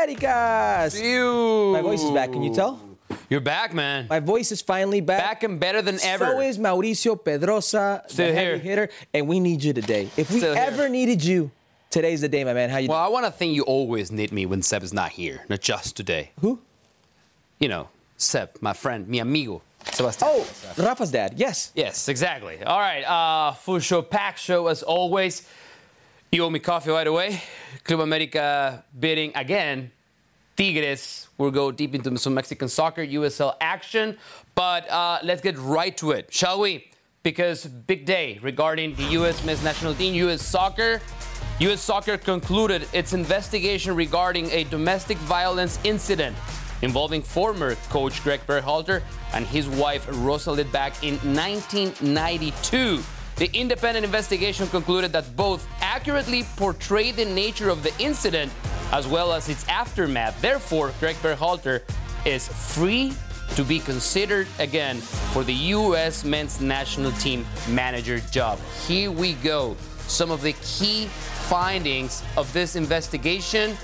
Americas! You. My voice is back, can you tell? You're back, man. My voice is finally back. Back and better than ever. So is Mauricio Pedrosa, Still the here. heavy hitter, and we need you today. If we Still here. ever needed you, today's the day, my man. How you Well, I want to think you always need me when Seb is not here, not just today. Who? You know, Seb, my friend, mi amigo, Sebastian. Oh, Rafa's dad, yes. Yes, exactly. All right, full show, packed show as always. You owe me coffee right away. Club America bidding again. Tigres. We'll go deep into some Mexican soccer, USL action. But let's get right to it, shall we? Because big day regarding the U.S. men's national team, U.S. Soccer. U.S. Soccer concluded its investigation regarding a domestic violence incident involving former coach Greg Berhalter and his wife Rosa Lidback in 1992. The independent investigation concluded that both accurately portrayed the nature of the incident as well as its aftermath. Therefore, Greg Berhalter is free to be considered again for the U.S. men's national team manager job. Here we go. Some of the key findings of this investigation.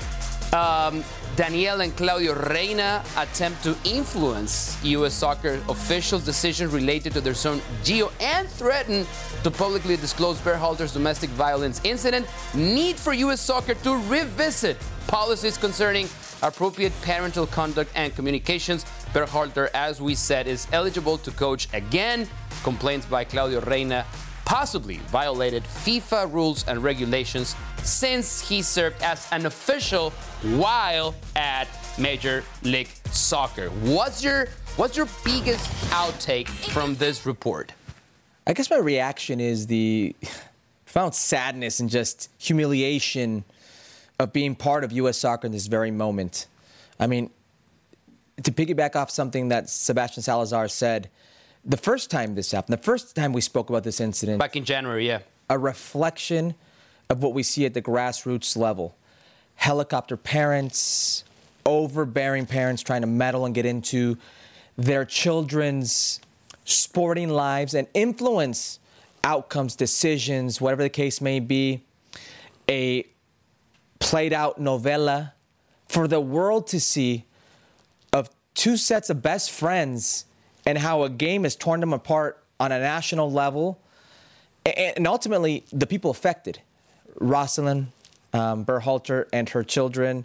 Daniel and Claudio Reyna attempt to influence U.S. soccer officials' decisions related to their son Gio and threaten to publicly disclose Berhalter's domestic violence incident. Need for U.S. soccer to revisit policies concerning appropriate parental conduct and communications. Berhalter, as we said, is eligible to coach again. Complaints by Claudio Reyna possibly violated FIFA rules and regulations since he served as an official while at Major League Soccer. What's your biggest outtake from this report? I guess my reaction is the profound sadness and just humiliation of being part of U.S. soccer in this very moment. I mean, to piggyback off something that Sebastian Salazar said, the first time this happened, the first time we spoke about this incident. Back in January, yeah. A reflection of what we see at the grassroots level. Helicopter parents, overbearing parents trying to meddle and get into their children's sporting lives and influence outcomes, decisions, whatever the case may be. A played out novella for the world to see of two sets of best friends and how a game has torn them apart on a national level. And ultimately, the people affected, Rosalind Berhalter and her children,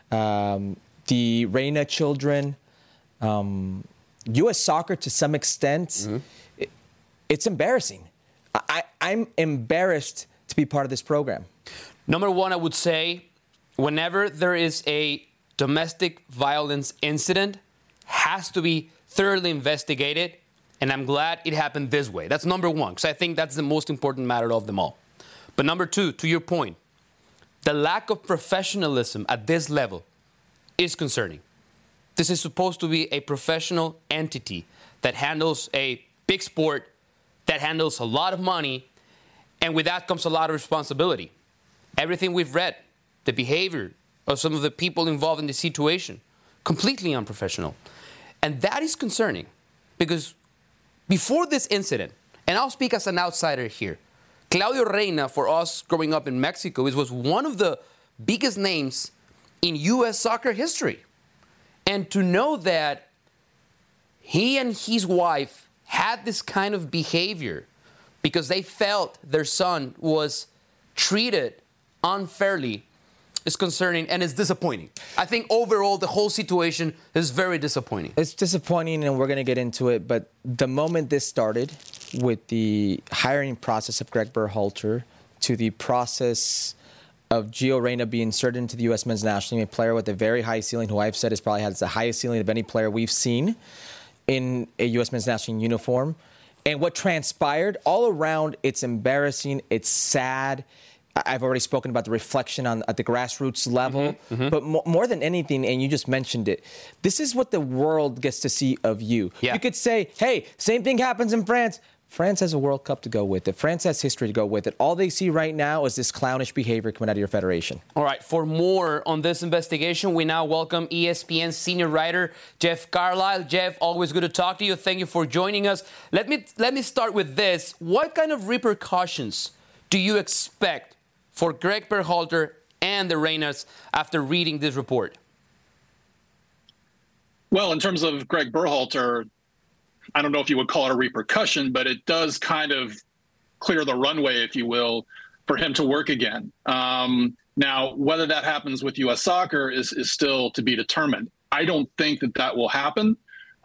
the Reyna children, U.S. soccer to some extent, it's embarrassing. I'm embarrassed to be part of this program. Number one, I would say, whenever there is a domestic violence incident, has to be thoroughly investigated, and I'm glad it happened this way. That's number one, because I think that's the most important matter of them all. But number two, to your point, the lack of professionalism at this level is concerning. This is supposed to be a professional entity that handles a big sport, that handles a lot of money, and with that comes a lot of responsibility. Everything we've read, the behavior of some of the people involved in the situation, completely unprofessional. And that is concerning because before this incident, and I'll speak as an outsider here, Claudio Reyna, for us growing up in Mexico, was one of the biggest names in U.S. soccer history. And to know that he and his wife had this kind of behavior because they felt their son was treated unfairly is concerning and it's disappointing. I think overall the whole situation is very disappointing. It's disappointing, and we're going to get into it, but the moment this started with the hiring process of Greg Berhalter to the process of Gio Reyna being inserted into the U.S. men's national team, a player with a very high ceiling, who I've said has probably has the highest ceiling of any player we've seen in a U.S. men's national team uniform. And what transpired all around, it's embarrassing, it's sad. I've already spoken about the reflection at the grassroots level. But more than anything, and you just mentioned it, this is what the world gets to see of you. Yeah. You could say, hey, same thing happens in France. France has a World Cup to go with it. France has history to go with it. All they see right now is this clownish behavior coming out of your federation. All right, for more on this investigation, we now welcome ESPN senior writer Jeff Carlisle. Jeff, always good to talk to you. Thank you for joining us. Let me start with this. What kind of repercussions do you expect for Greg Berhalter and the Reynas after reading this report? Well, in terms of Greg Berhalter, I don't know if you would call it a repercussion, but it does kind of clear the runway, if you will, for him to work again. Now, whether that happens with U.S. Soccer is still to be determined. I don't think that will happen.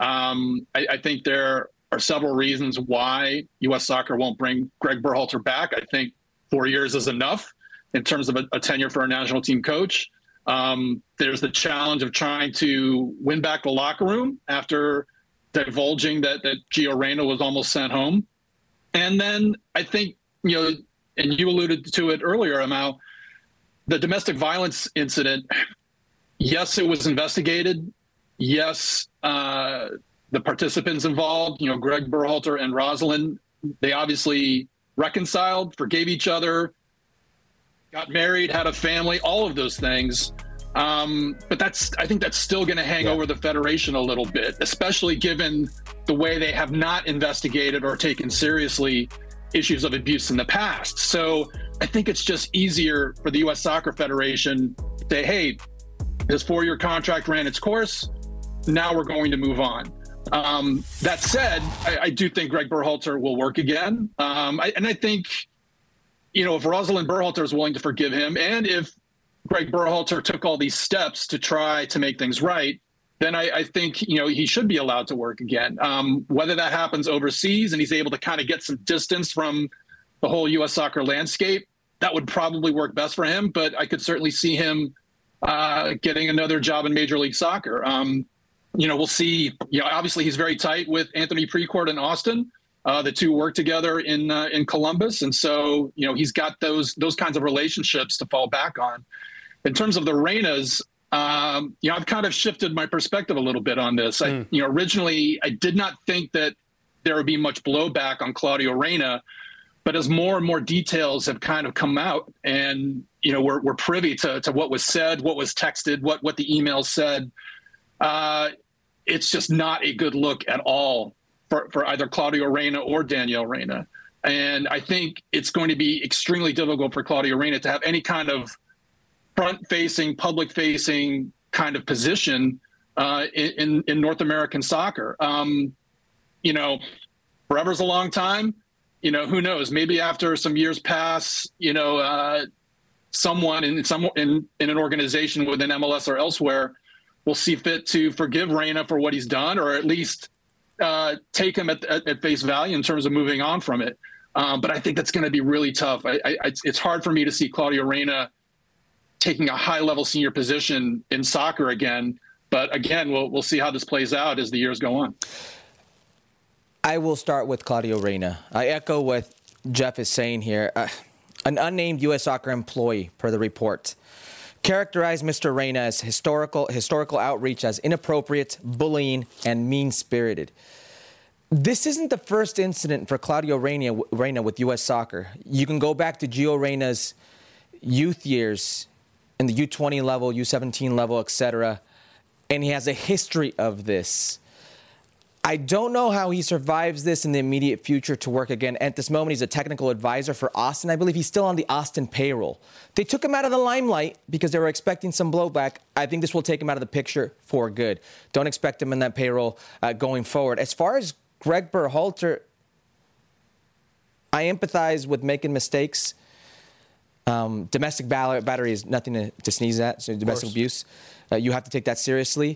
I think there are several reasons why U.S. Soccer won't bring Greg Berhalter back. I think 4 years is enough in terms of a tenure for a national team coach. There's the challenge of trying to win back the locker room after divulging that Gio Reyna was almost sent home. And then I think, and you alluded to it earlier, Amal, the domestic violence incident, yes, it was investigated. Yes, the participants involved, Greg Berhalter and Rosalind, they obviously reconciled, forgave each other, got married, had a family, all of those things. But I think that's still going to hang over the federation a little bit, especially given the way they have not investigated or taken seriously issues of abuse in the past. So I think it's just easier for the U.S. Soccer Federation to say, hey, this 4-year contract ran its course. Now we're going to move on. That said, I do think Greg Berhalter will work again. I think, if Rosalind Berhalter is willing to forgive him, and if Greg Berhalter took all these steps to try to make things right, then I think, he should be allowed to work again. Whether that happens overseas and he's able to kind of get some distance from the whole U.S. soccer landscape, that would probably work best for him. But I could certainly see him getting another job in Major League Soccer. We'll see. Obviously he's very tight with Anthony Precourt in Austin. The two work together in Columbus. And so, he's got those kinds of relationships to fall back on. In terms of the Reynas, I've kind of shifted my perspective a little bit on this. Originally, I did not think that there would be much blowback on Claudio Reyna, but as more and more details have kind of come out and, we're privy to what was said, what was texted, what the emails said, it's just not a good look at all for either Claudio Reyna or Danielle Reyna. And I think it's going to be extremely difficult for Claudio Reyna to have any kind of front-facing, public-facing kind of position in North American soccer. Forever's a long time. Who knows? Maybe after some years pass, someone in an organization within MLS or elsewhere will see fit to forgive Reyna for what he's done, or at least take him at face value in terms of moving on from it. But I think that's going to be really tough. It's hard for me to see Claudio Reyna taking a high-level senior position in soccer again. But again, we'll see how this plays out as the years go on. I will start with Claudio Reyna. I echo what Jeff is saying here. An unnamed U.S. Soccer employee, per the report, characterized Mr. Reyna as historical outreach as inappropriate, bullying, and mean-spirited. This isn't the first incident for Claudio Reyna with U.S. Soccer. You can go back to Gio Reyna's youth years in the U20 level, U17 level, etc., and he has a history of this. I don't know how he survives this in the immediate future to work again. At this moment, he's a technical advisor for Austin. I believe he's still on the Austin payroll. They took him out of the limelight because they were expecting some blowback. I think this will take him out of the picture for good. Don't expect him in that payroll going forward. As far as Greg Berhalter, I empathize with making mistakes. Domestic battery is nothing to sneeze at. So domestic abuse, you have to take that seriously.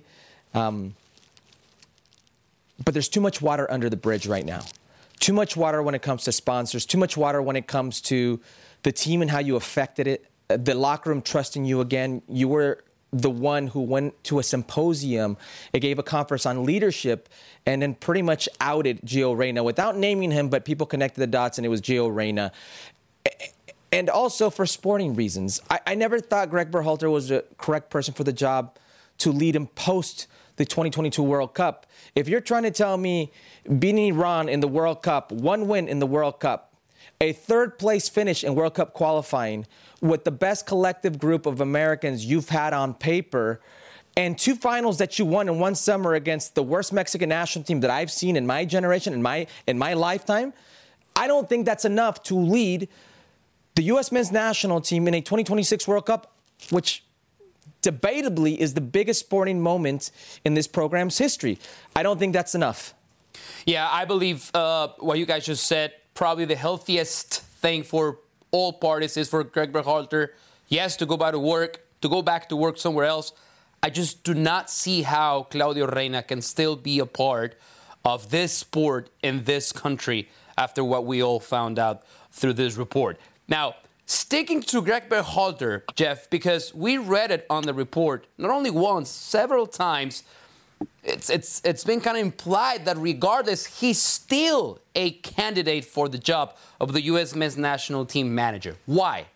But there's too much water under the bridge right now. Too much water when it comes to sponsors. Too much water when it comes to the team and how you affected it. The locker room trusting you again. You were the one who went to a symposium. It gave a conference on leadership and then pretty much outed Gio Reyna without naming him, but people connected the dots and it was Gio Reyna. And also for sporting reasons. I never thought Greg Berhalter was the correct person for the job to lead him post the 2022 World Cup. If you're trying to tell me beating Iran in the World Cup, one win in the World Cup, a third-place finish in World Cup qualifying with the best collective group of Americans you've had on paper, and 2 finals that you won in one summer against the worst Mexican national team that I've seen in my generation, in my lifetime, I don't think that's enough to lead the U.S. men's national team in a 2026 World Cup which debatably is the biggest sporting moment in this program's history. I don't think that's enough. Yeah, I believe what you guys just said, probably the healthiest thing for all parties is for Greg Berhalter, yes, to go back to work somewhere else. I just do not see how Claudio Reyna can still be a part of this sport in this country after what we all found out through this report. Now, sticking to Greg Berhalter, Jeff, because we read it on the report not only once, several times. It's been kind of implied that regardless, he's still a candidate for the job of the U.S. men's national team manager. Why?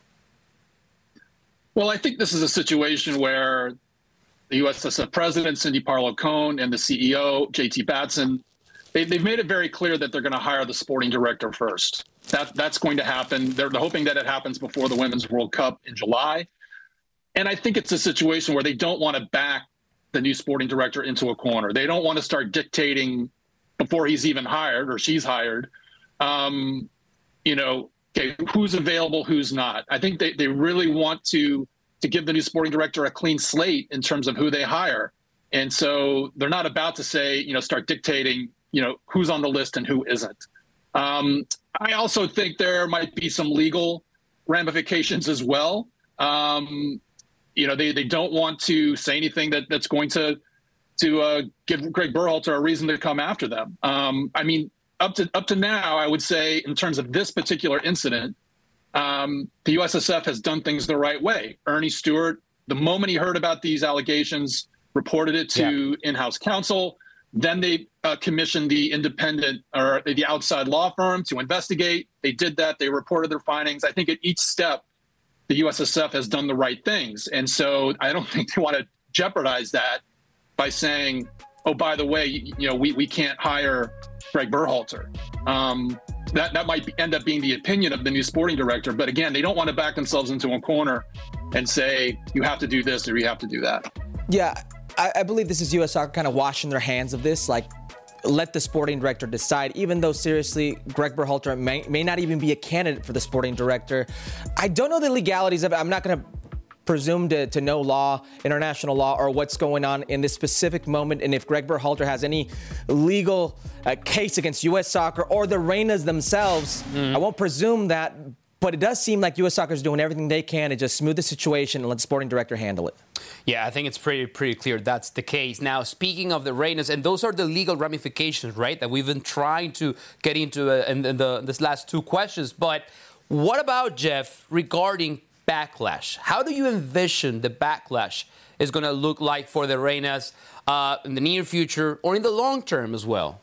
Well, I think this is a situation where the USSF president, Cindy Parlow-Cone, and the CEO, J.T. Batson, they've made it very clear that they're going to hire the sporting director first. That's going to happen. They're hoping that it happens before the Women's World Cup in July. And I think it's a situation where they don't want to back the new sporting director into a corner. They don't want to start dictating before he's even hired or she's hired, okay, who's available, who's not. I think they really want to give the new sporting director a clean slate in terms of who they hire. And so they're not about to say, start dictating, who's on the list and who isn't. I also think there might be some legal ramifications as well. They don't want to say anything that's going to give Greg Berhalter a reason to come after them. Up to now, I would say in terms of this particular incident, the USSF has done things the right way. Ernie Stewart, the moment he heard about these allegations, reported it to in-house counsel. Then they commissioned the independent or the outside law firm to investigate. They did that. They reported their findings. I think at each step, the USSF has done the right things. And so I don't think they want to jeopardize that by saying, oh, by the way, we can't hire Greg Berhalter. That might end up being the opinion of the new sporting director. But again, they don't want to back themselves into a corner and say, you have to do this or you have to do that. Yeah, I believe this is U.S. Soccer kind of washing their hands of this. Like, let the sporting director decide, even though seriously, Greg Berhalter may not even be a candidate for the sporting director. I don't know the legalities of it. I'm not going to presume to know law, international law, or what's going on in this specific moment, and if Greg Berhalter has any legal case against U.S. Soccer or the Reynas themselves. I won't presume that, but it does seem like U.S. Soccer is doing everything they can to just smooth the situation and let the sporting director handle it. Yeah, I think it's pretty clear that's the case. Now, speaking of the Reynas, and those are the legal ramifications, right, that we've been trying to get into in this last two questions. But what about, Jeff, regarding backlash? How do you envision the backlash is going to look like for the Reynas in the near future or in the long term as well?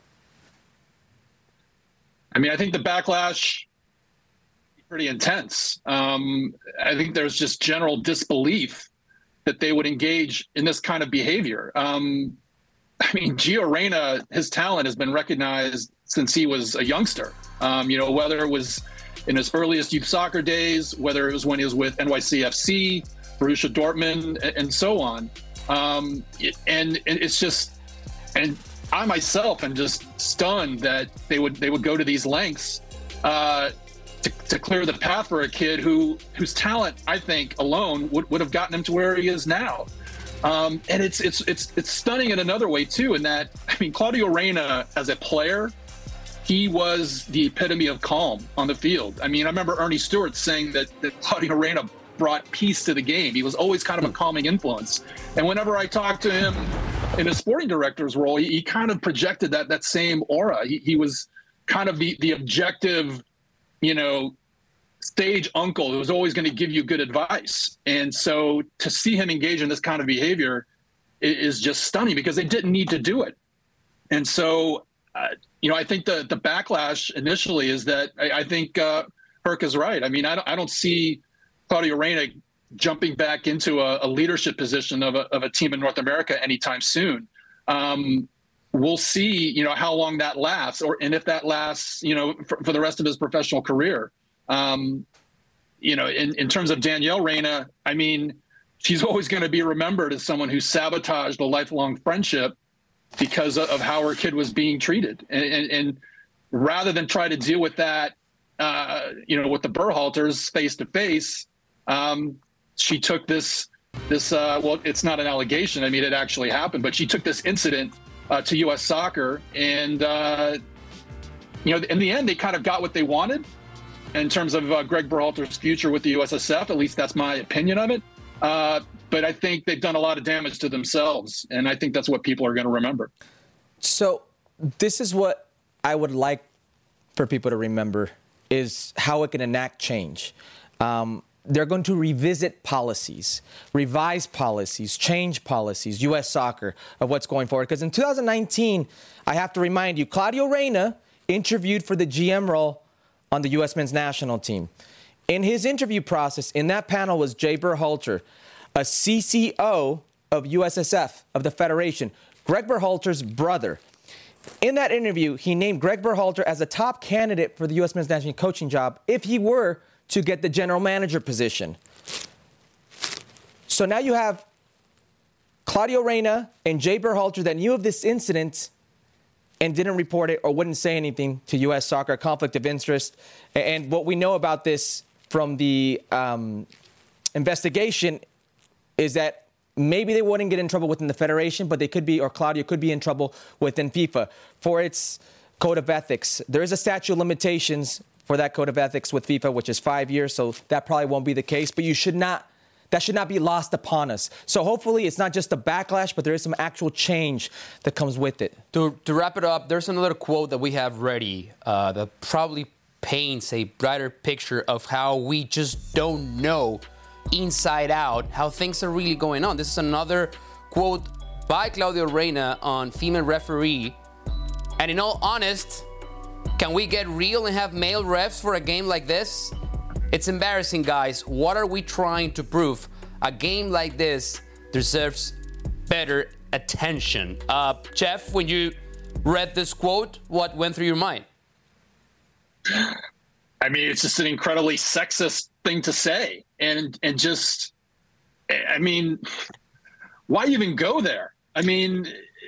I think the backlash is pretty intense. I think there's just general disbelief that they would engage in this kind of behavior. Gio Reyna, his talent has been recognized since he was a youngster. Whether it was in his earliest youth soccer days, whether it was when he was with NYCFC, Borussia Dortmund, and so on. And it's just, and I myself am just stunned that they would go to these lengths to clear the path for a kid whose talent, I think, alone would have gotten him to where he is now. And it's stunning in another way too, in that Claudio Reyna as a player, he was the epitome of calm on the field. I remember Ernie Stewart saying that Claudio Reyna brought peace to the game. He was always kind of a calming influence. And whenever I talked to him in a sporting director's role, he kind of projected that same aura. He was kind of the objective, stage uncle who was always going to give you good advice. And so to see him engage in this kind of behavior is just stunning because they didn't need to do it. And so, I think the backlash initially is that I think Herc is right. I don't see Claudio Reyna jumping back into a leadership position of a team in North America anytime soon. We'll see, how long that lasts, and if that lasts, for the rest of his professional career. In terms of Danielle Reyna, she's always going to be remembered as someone who sabotaged a lifelong friendship because of how her kid was being treated. And rather than try to deal with that, with the Berhalters face to face, she took this well, it's not an allegation. I mean, it actually happened, but she took this incident to U.S. Soccer, and in the end, they kind of got what they wanted in terms of Greg Berhalter's future with the USSF. At least that's my opinion of it. But I think they've done a lot of damage to themselves, and I think that's what people are going to remember. So this is what I would like for people to remember, is how it can enact change. They're going to revisit policies, revise policies, change policies, U.S. Soccer, of what's going forward. Because in 2019, I have to remind you, Claudio Reyna interviewed for the GM role on the U.S. men's national team. In his interview process, in that panel was Jay Berhalter, a CCO of USSF, of the Federation, Greg Berhalter's brother. In that interview, he named Greg Berhalter as a top candidate for the U.S. men's national coaching job if he were to get the general manager position. So now you have Claudio Reyna and Jay Berhalter that knew of this incident and didn't report it or wouldn't say anything to U.S. Soccer, conflict of interest. And what we know about this from the investigation is that maybe they wouldn't get in trouble within the federation, but they could be, or Claudio could be in trouble within FIFA for its code of ethics. There is a statute of limitations for that code of ethics with FIFA, which is 5 years, so that probably won't be the case. But that should not be lost upon us. So hopefully it's not just a backlash, but there is some actual change that comes with it. To wrap it up, there's another quote that we have ready that probably paints a brighter picture of how we just don't know inside out how things are really going on. This is another quote by Claudio Reyna on female referee. And in all honest, can we get real and have male refs for a game like this? It's embarrassing, guys. What are we trying to prove? A game like this deserves better attention. Jeff, when you read this quote, what went through your mind? I mean, it's just an incredibly sexist thing to say. And just, I mean, why even go there? I mean,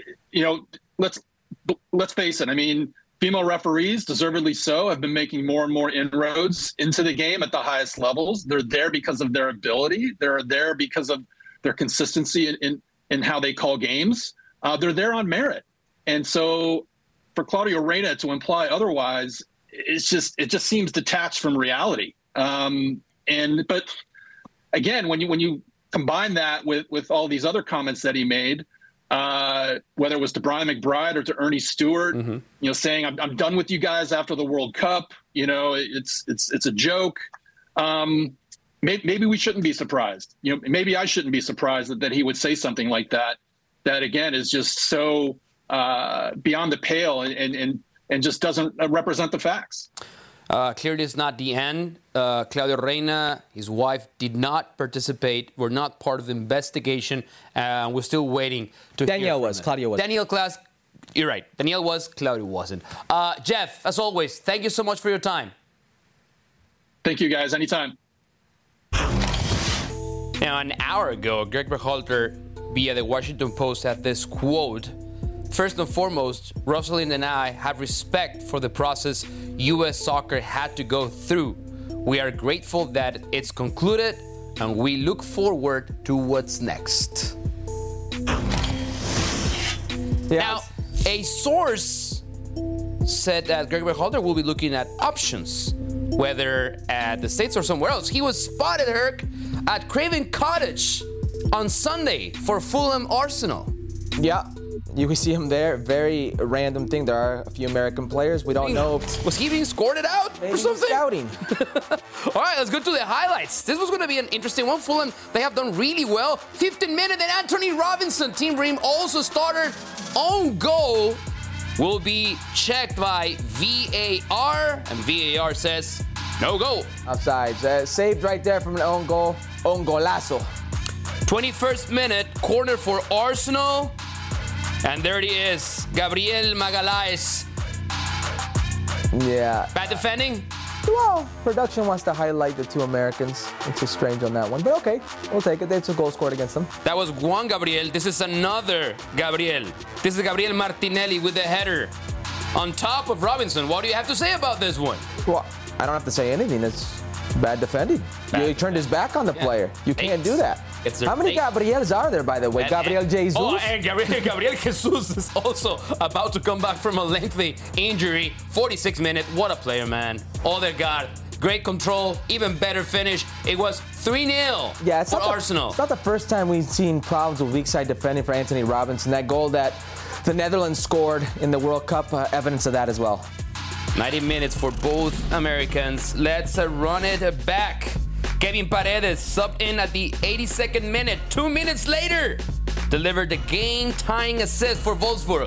let's face it. I mean, female referees, deservedly so, have been making more and more inroads into the game at the highest levels. They're there because of their ability. They're there because of their consistency in how they call games. They're there on merit. And so for Claudio Reyna to imply otherwise, it just seems detached from reality. But again, when you combine that with all these other comments that he made, whether it was to Brian McBride or to Ernie Stewart, saying I'm done with you guys after the World Cup. It's a joke. Maybe we shouldn't be surprised. Maybe I shouldn't be surprised that he would say something like that. That again is just so beyond the pale and just doesn't represent the facts. Clearly, it's not the end. Claudio Reyna, his wife, did not participate. We're not part of the investigation. We're still waiting to Danielle hear was. from Claudio was. Danielle Class, you're right. Danielle was. Claudio wasn't. Jeff, as always, thank you so much for your time. Thank you, guys. Anytime. Now, an hour ago, Greg Berhalter, via the Washington Post, had this quote. First and foremost, Rosalind and I have respect for the process U.S. Soccer had to go through. We are grateful that it's concluded, and we look forward to what's next. Now, a source said that Greg Berhalter will be looking at options, whether at the States or somewhere else. He was spotted, Herc, at Craven Cottage on Sunday for Fulham Arsenal. Yeah. You can see him there. Very random thing. There are a few American players. We don't know. Was he being escorted out or something? Scouting. All right, let's go to the highlights. This was going to be an interesting one. Fulham, they have done really well. 15 minutes, and Anthony Robinson, Team Ream, also started. Own goal will be checked by VAR, and VAR says no goal. Offsides. Saved right there from an own goal. Own golazo. 21st minute, corner for Arsenal. And there it is, Gabriel Magalhaes. Yeah. Bad defending? Well, production wants to highlight the two Americans, which is strange on that one. But okay, we'll take it. It's a goal scored against them. That was Juan Gabriel. This is another Gabriel. This is Gabriel Martinelli with the header on top of Robinson. What do you have to say about this one? Well, I don't have to say anything. It's Bad defending. He turned his back on the player. You can't do that. How many Gabriels are there, by the way? Gabriel Jesus? Oh, and Gabriel Jesus is also about to come back from a lengthy injury. 46 minutes. What a player, man. Odegaard. Great control, even better finish. It was 3-0 for Arsenal. It's not the first time we've seen problems with weak side defending for Anthony Robinson. That goal that the Netherlands scored in the World Cup, evidence of that as well. 90 minutes for both Americans. Let's run it back. Kevin Paredes subbed in at the 82nd minute. 2 minutes later, delivered the game-tying assist for Wolfsburg.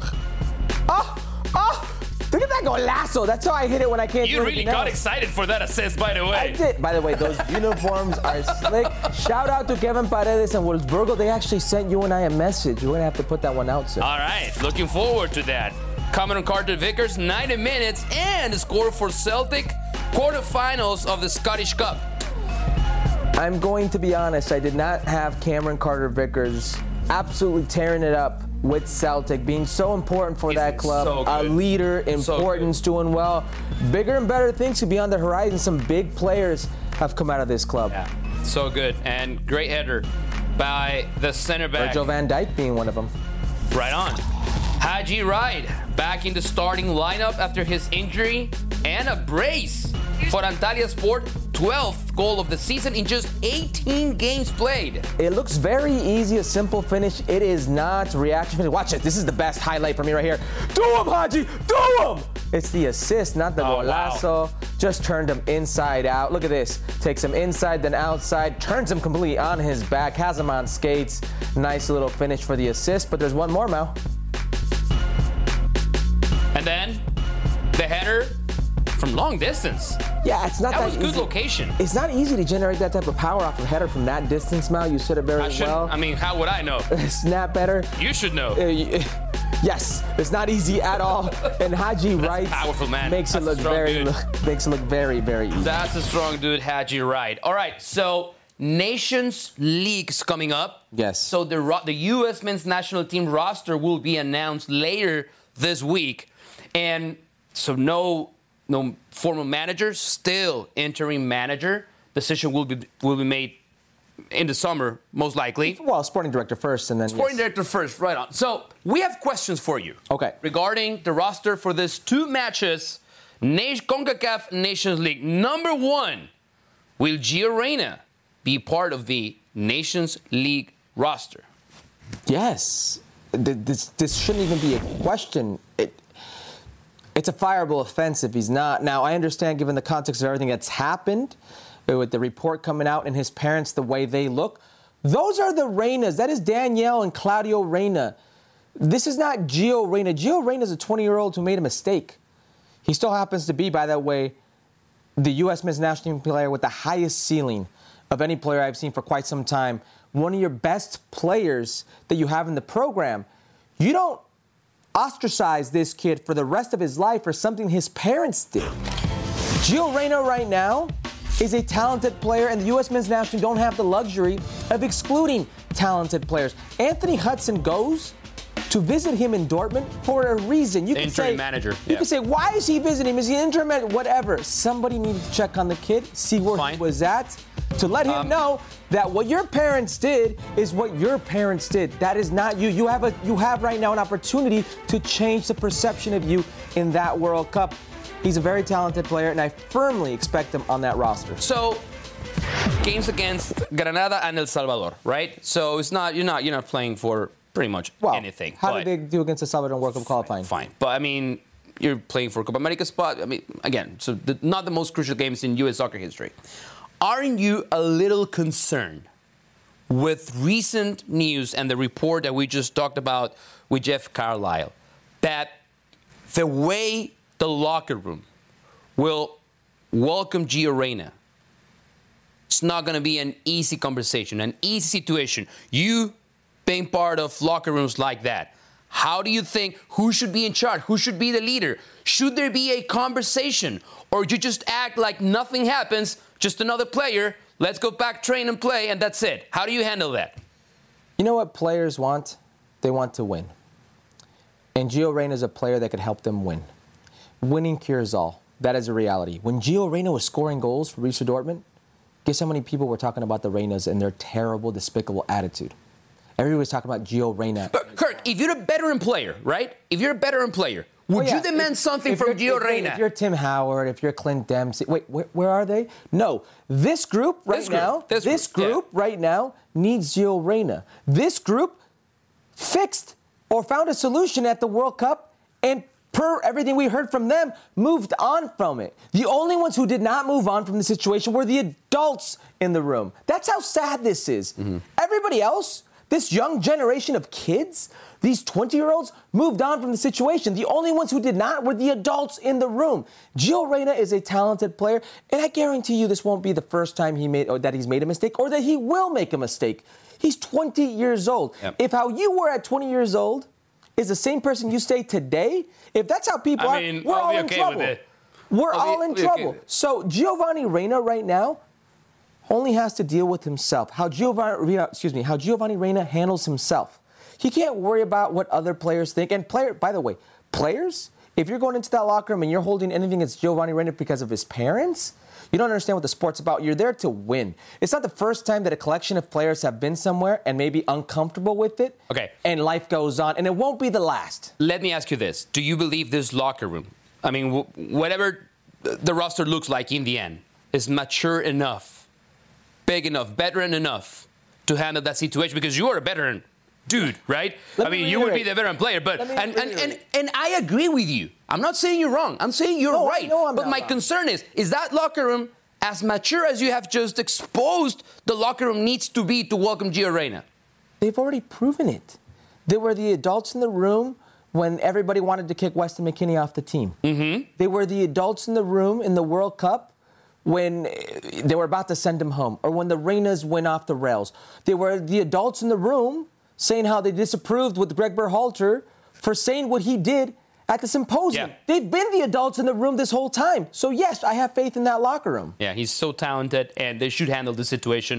Look at that golazo. That's how I hit it when I can't do You really got excited for that assist, by the way. I did. By the way, those uniforms are slick. Shout out to Kevin Paredes and Wolfsburgo. They actually sent you and I a message. We're going to have to put that one out soon. All right. Looking forward to that. Cameron Carter-Vickers, 90 minutes, and the score for Celtic, quarterfinals of the Scottish Cup. I'm going to be honest. I did not have Cameron Carter-Vickers absolutely tearing it up with Celtic, being so important for that club, a leader, importance, doing well. Bigger and better things could be on the horizon. Some big players have come out of this club. Yeah, so good. And great header by the center back. Virgil van Dijk being one of them. Right on. Haji Wright back in the starting lineup after his injury, and a brace for Antalya Sport. 12th goal of the season in just 18 games played. It looks very easy, a simple finish. It is not reaction finish. Watch it. This is the best highlight for me right here. Do him, Haji! Do him! It's the assist, not the golazo. Wow. Just turned him inside out. Look at this. Takes him inside, then outside. Turns him completely on his back. Has him on skates. Nice little finish for the assist. But there's one more, Mal. And then the header from long distance. Yeah, it's not that was easy. Good location. It's not easy to generate that type of power off a header from that distance, Mal. You said it very well. I mean, how would I know? Snap better. You should know. Yes, it's not easy at all. And Haji Wright makes it look very easy. That's a strong dude, Haji Wright. All right, so Nations League's coming up. Yes. So the U.S. men's national team roster will be announced later this week, and so no formal manager, still interim manager. Decision will be made in the summer, most likely. Well, sporting director first, and then sporting director first, right on. So we have questions for you. Okay. Regarding the roster for these two matches, CONCACAF Nations League. Number one, will Gio Reyna be part of the Nations League roster? Yes. This shouldn't even be a question. It's a fireable offense if he's not. Now, I understand, given the context of everything that's happened, with the report coming out and his parents, the way they look, those are the Reynas. That is Danielle and Claudio Reyna. This is not Gio Reyna. Gio Reyna is a 20-year-old who made a mistake. He still happens to be, by that way, the U.S. men's national team player with the highest ceiling of any player I've seen for quite some time. One of your best players that you have in the program. You don't ostracize this kid for the rest of his life for something his parents did. Gio Reyna right now is a talented player, and the U.S. men's national team don't have the luxury of excluding talented players. Anthony Hudson goes to visit him in Dortmund for a reason. You can say, manager. You can say, why is he visiting him? Is he an interim manager? Whatever. Somebody needed to check on the kid, see where he was at, to let him know that what your parents did is what your parents did. That is not you. You have right now an opportunity to change the perception of you in that World Cup. He's a very talented player, and I firmly expect him on that roster. So, games against Granada and El Salvador, right? So it's not you're not playing for pretty much anything. How did they do against El Salvador in World Cup qualifying? Fine, but I mean, you're playing for Copa America spot. I mean, again, so not the most crucial games in U.S. soccer history. Aren't you a little concerned with recent news and the report that we just talked about with Jeff Carlisle, that the way the locker room will welcome Gio Reyna, it's not going to be an easy conversation, an easy situation. You being part of locker rooms like that, how do you think, who should be in charge? Who should be the leader? Should there be a conversation? Or you just act like nothing happens, just another player, let's go back, train and play, and that's it? How do you handle that? You know what players want? They want to win. And Gio Reyna is a player that could help them win. Winning cures all. That is a reality. When Gio Reyna was scoring goals for Borussia Dortmund, Guess how many people were talking about the Reynas and their terrible, despicable attitude? Everybody was talking about Gio Reyna. But Kirk, if you're a veteran player, right? If you're a veteran player, would you demand something from Gio Reyna? If you're Tim Howard, if you're Clint Dempsey, wait, where are they? No, this group right now needs Gio Reyna. This group fixed or found a solution at the World Cup, and per everything we heard from them, moved on from it. The only ones who did not move on from the situation were the adults in the room. That's how sad this is. Mm-hmm. Everybody else, this young generation of kids, these 20-year-olds, moved on from the situation. The only ones who did not were the adults in the room. Gio Reyna is a talented player, and I guarantee you this won't be the first time he's made a mistake or that he will make a mistake. He's 20 years old. Yep. If how you were at 20 years old is the same person you stay today, if that's how people are, we're all in trouble. We're all in trouble. So Giovanni Reyna right now only has to deal with himself. How Giovanni Reyna handles himself. He can't worry about what other players think. And by the way, players, if you're going into that locker room and you're holding anything against Giovanni Reyna because of his parents, you don't understand what the sport's about. You're there to win. It's not the first time that a collection of players have been somewhere and maybe uncomfortable with it. Okay. And life goes on. And it won't be the last. Let me ask you this. Do you believe this locker room, I mean, whatever the roster looks like in the end, is mature enough, big enough, veteran enough to handle that situation? Because you are a veteran dude, right? You would be the veteran player, but and I agree with you. I'm not saying you're wrong. I'm saying you're right. But my concern is that locker room as mature as you have just exposed the locker room needs to be to welcome Gio Reyna? They've already proven it. They were the adults in the room when everybody wanted to kick Weston McKennie off the team. Mm-hmm. They were the adults in the room in the World Cup when they were about to send him home, or when the Reynas went off the rails. They were the adults in the room saying how they disapproved with Greg Berhalter for saying what he did at the symposium. Yeah. They've been the adults in the room this whole time. So, yes, I have faith in that locker room. Yeah, he's so talented, and they should handle the situation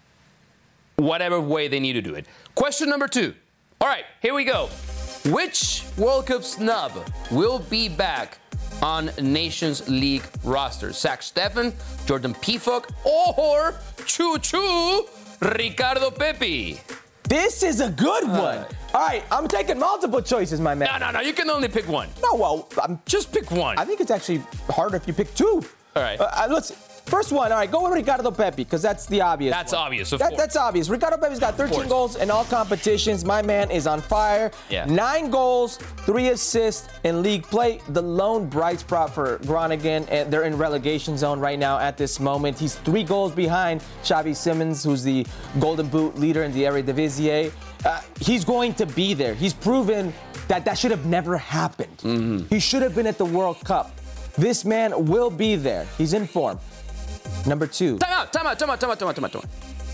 whatever way they need to do it. Question number 2. All right, here we go. Which World Cup snub will be back on Nations League roster? Zach Steffen, Jordan Pefok, or Choo-Choo, Ricardo Pepi? This is a good one. All right, I'm taking multiple choices, my man. No, you can only pick one. No, well, just pick one. I think it's actually harder if you pick 2. All right. First one, all right, go with Ricardo Pepi, because that's the obvious That's one. obvious, of course. That's obvious. Ricardo Pepi's got 13 goals in all competitions. My man is on fire. Yeah. 9 goals, 3 assists in league play. The lone bright spot for Groningen, and they're in relegation zone right now at this moment. He's 3 goals behind Xavi Simons, who's the Golden Boot leader in the Eredivisie. He's going to be there. He's proven that should have never happened. Mm-hmm. He should have been at the World Cup. This man will be there. He's in form. Number 2. Time out.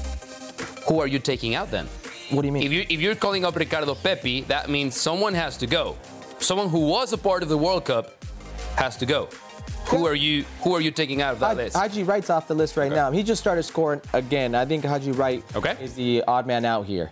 Who are you taking out then? What do you mean? If you're calling up Ricardo Pepi, that means someone has to go. Someone who was a part of the World Cup has to go. Who are you taking out of that list? Haji Wright's off the list right now. He just started scoring again. I think Haji Wright is the odd man out here.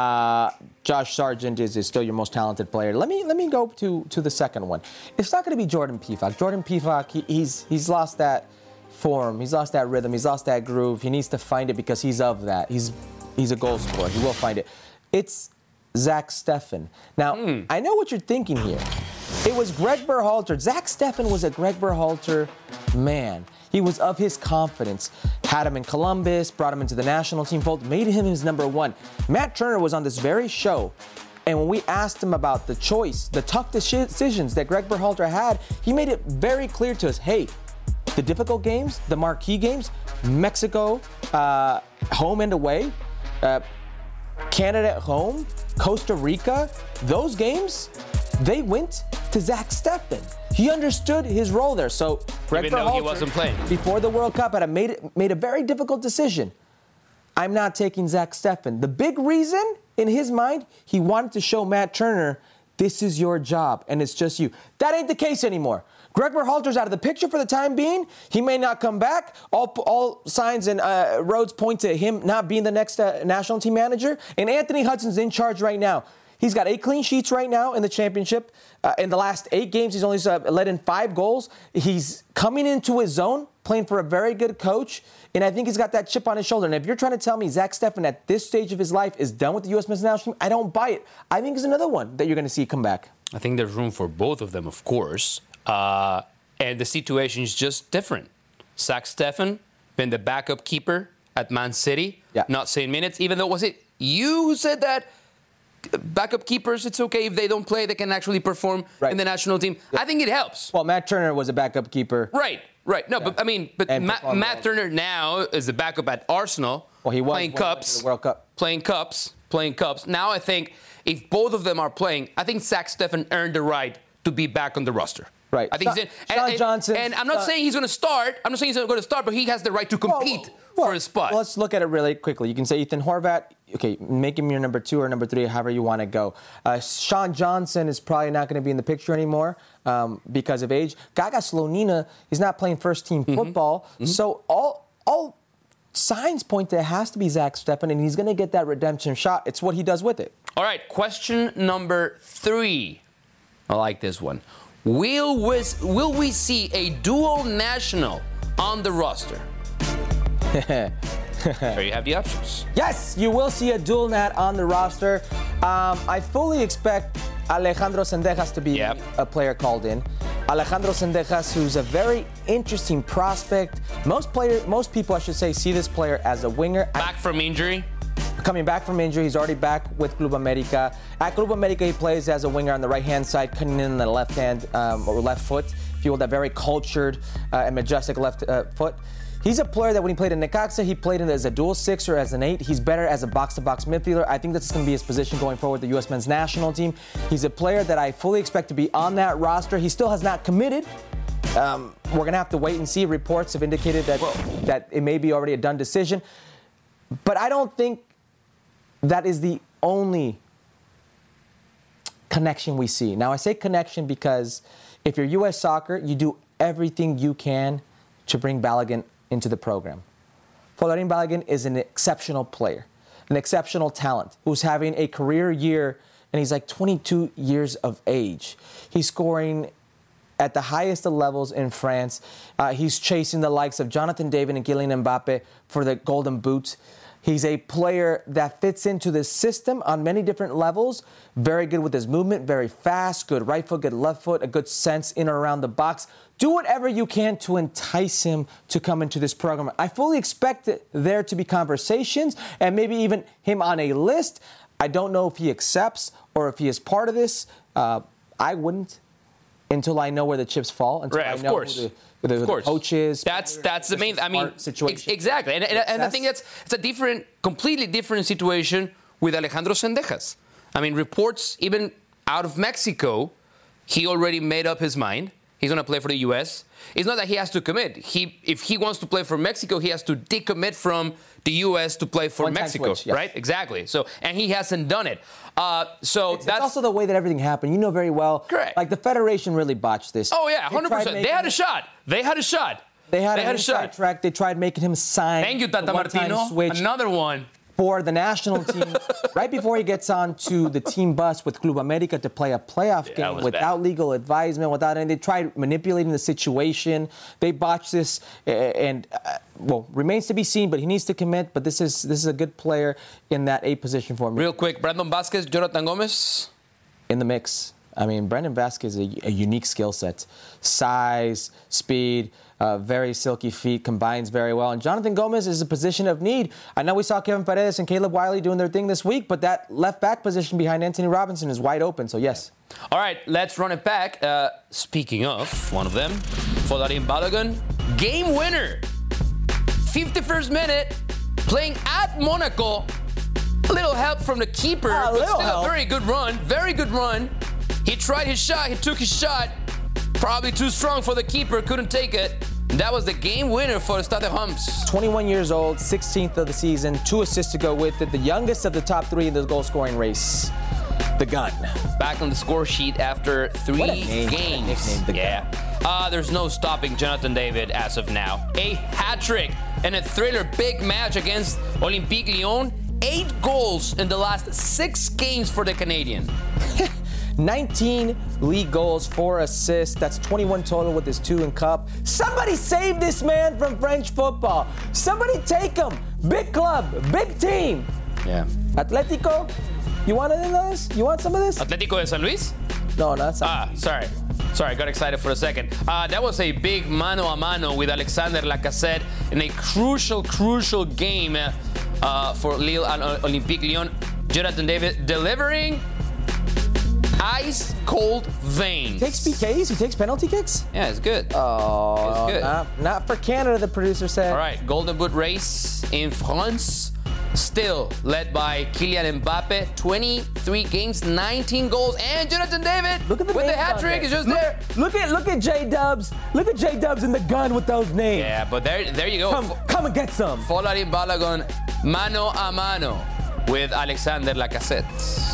Josh Sargent is still your most talented player. Let me go to the second one. It's not going to be Jordan Pefok. Jordan Pefok, he's lost that form. He's lost that rhythm. He's lost that groove. He needs to find it because he's of that. He's a goal scorer. He will find it. It's Zach Steffen. Now, I know what you're thinking here. It was Greg Berhalter. Zach Steffen was a Greg Berhalter man. He was of his confidence. Had him in Columbus, brought him into the national team fold, made him his number 1. Matt Turner was on this very show, and when we asked him about the choice, the tough decisions that Greg Berhalter had, he made it very clear to us, hey, the difficult games, the marquee games, Mexico, home and away, Canada at home, Costa Rica, those games, they went to Zach Steffen. He understood his role there. So Greg Even though he wasn't playing. Before the World Cup had made a very difficult decision. I'm not taking Zach Steffen. The big reason in his mind, he wanted to show Matt Turner, this is your job, and it's just you. That ain't the case anymore. Greg Berhalter's out of the picture for the time being. He may not come back. All signs and roads point to him not being the next national team manager. And Anthony Hudson's in charge right now. He's got 8 clean sheets right now in the championship. In the last 8 games, he's only let in 5 goals. He's coming into his zone playing for a very good coach, and I think he's got that chip on his shoulder. And if you're trying to tell me Zach Steffen at this stage of his life is done with the U.S. men's national team, I don't buy it. I think he's another one that you're going to see come back. I think there's room for both of them, of course. And the situation is just different. Zach Steffen, been the backup keeper at Man City, not seeing minutes, even though, was it you who said that backup keepers, it's okay if they don't play, they can actually perform in the national team? I think it helps. Well, Matt Turner was a backup keeper. Right. No, but I mean, Matt Turner now is a backup at Arsenal. Well, he was playing cups, World Cup. playing cups. Now I think if both of them are playing, I think Zach Steffen earned the right to be back on the roster. Right. I think Sean Johnson. And I'm not saying he's going to start. I'm not saying he's going to start, but he has the right to compete for his spot. Let's look at it really quickly. You can say Ethan Horvath. Okay, make him your number 2 or number 3, however you want to go. Sean Johnson is probably not going to be in the picture anymore because of age. Gaga Slonina is not playing first-team football. So all signs point to it has to be Zach Steffen, and he's going to get that redemption shot. It's what he does with it. All right, question number 3. I like this one. Will we see a dual national on the roster? There you have the options. Yes, you will see a dual nat on the roster. I fully expect Alejandro Sendejas to be a player called in. Alejandro Sendejas, who's a very interesting prospect. Most people, I should say, see this player as a winger. Back from injury. Coming back from injury, he's already back with Club America. At Club America, he plays as a winger on the right-hand side, cutting in on the left hand or left foot. If you will, that very cultured and majestic left foot. He's a player that when he played in Necaxa, he played in as a dual 6 or as an 8. He's better as a box-to-box midfielder. I think that's going to be his position going forward with the U.S. men's national team. He's a player that I fully expect to be on that roster. He still has not committed. We're going to have to wait and see. Reports have indicated that it may be already a done decision. But I don't think that is the only connection we see. Now, I say connection because if you're U.S. Soccer, you do everything you can to bring Balogun into the program. Folarin Balogun is an exceptional player, an exceptional talent who's having a career year, and he's like 22 years of age. He's scoring at the highest of levels in France. He's chasing the likes of Jonathan David and Kylian Mbappe for the Golden Boot. He's a player that fits into the system on many different levels. Very good with his movement, very fast, good right foot, good left foot, a good sense in or around the box. Do whatever you can to entice him to come into this program. I fully expect there to be conversations and maybe even him on a list. I don't know if he accepts or if he is part of this. I wouldn't until I know where the chips fall. Until I know who the coach is. That's the main. I mean, situation. Exactly, and I think it's a completely different situation with Alejandro Sendejas. I mean, reports even out of Mexico, he already made up his mind. He's going to play for the U.S. It's not that he has to commit. If he wants to play for Mexico, he has to decommit from the U.S. to play for Mexico, switch, yes. Right? Exactly. So, and he hasn't done it. It's also the way that everything happened. You know very well. Correct. Like the Federation really botched this. Oh yeah, 100%. They had a shot. They had a shot. They had a shot. Track. They tried making him sign. Thank you, Tata Martino. Another one. For the national team, right before he gets on to the team bus with Club America to play a playoff game without legal advisement, and they tried manipulating the situation. They botched this, and remains to be seen. But he needs to commit. But this is a good player in that 8 position for me. Real quick, Brandon Vasquez, Jonathan Gomez in the mix. I mean, Brandon Vasquez is a unique skill set, size, speed. Very silky feet, combines very well. And Jonathan Gomez is a position of need. I know we saw Kevin Paredes and Caleb Wiley doing their thing this week, but that left back position behind Anthony Robinson is wide open, so yes. All right, let's run it back. Speaking of one of them, Folarin Balogun, game winner. 51st minute, playing at Monaco. A little help from the keeper, but still a very good run. He tried his shot, he took his shot. Probably too strong for the keeper, couldn't take it. That was the game winner for the Stade Reims. 21 years old, 16th of the season, 2 assists to go with it. The youngest of the top 3 in the goal-scoring race. The Gun. Back on the score sheet after 3 games. There's no stopping Jonathan David as of now. A hat-trick and a thriller big match against Olympique Lyon. 8 goals in the last 6 games for the Canadian. 19 league goals, 4 assists. That's 21 total with his 2 in cup. Somebody save this man from French football. Somebody take him. Big club, big team. Yeah. Atletico, you want any of this? You want some of this? Atlético de San Luis? No, not some. Sorry, I got excited for a second. That was a big mano a mano with Alexander Lacazette in a crucial game for Lille and Olympique Lyon. Jonathan David delivering ice-cold veins. He takes PKs? He takes penalty kicks? Yeah, it's good. Oh, it's good. Not for Canada, the producer said. All right, Golden Boot race in France. Still led by Kylian Mbappe, 23 games, 19 goals, and Jonathan David with the hat trick is just there. Look at J-Dubs. Look at J-Dubs in the gun with those names. Yeah, but there you go. Come and get some. Folarin Balogun, mano a mano with Alexander Lacazette.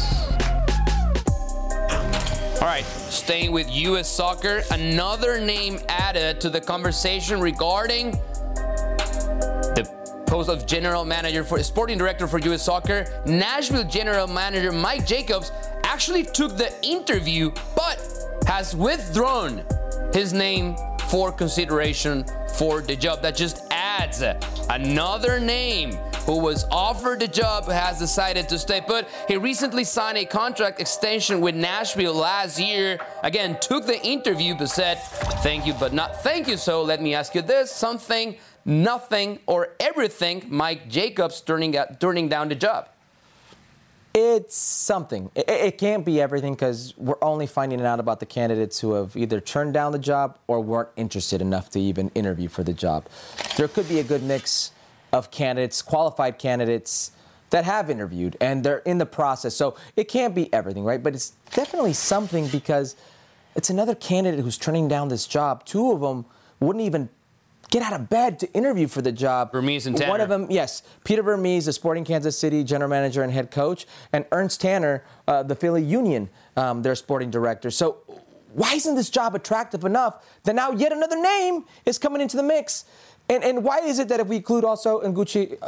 All right, staying with U.S. soccer, another name added to the conversation regarding the post of sporting director for U.S. Soccer. Nashville general manager Mike Jacobs actually took the interview, but has withdrawn his name for consideration for the job. That just adds another name who was offered the job, has decided to stay put. He recently signed a contract extension with Nashville last year. Again, took the interview, but said, thank you, but not thank you. So let me ask you this, something, nothing, or everything, Mike Jacobs turning down the job? It's something. It can't be everything because we're only finding out about the candidates who have either turned down the job or weren't interested enough to even interview for the job. There could be a good mix of candidates, qualified candidates that have interviewed and they're in the process. So it can't be everything, right? But it's definitely something because it's another candidate who's turning down this job. 2 of them wouldn't even get out of bed to interview for the job. Vermes and Tanner. One of them, yes, Peter Vermes, the Sporting Kansas City general manager and head coach, and Ernst Tanner, the Philly Union, their sporting director. So why isn't this job attractive enough that now yet another name is coming into the mix? And why is it that if we include also Nguchi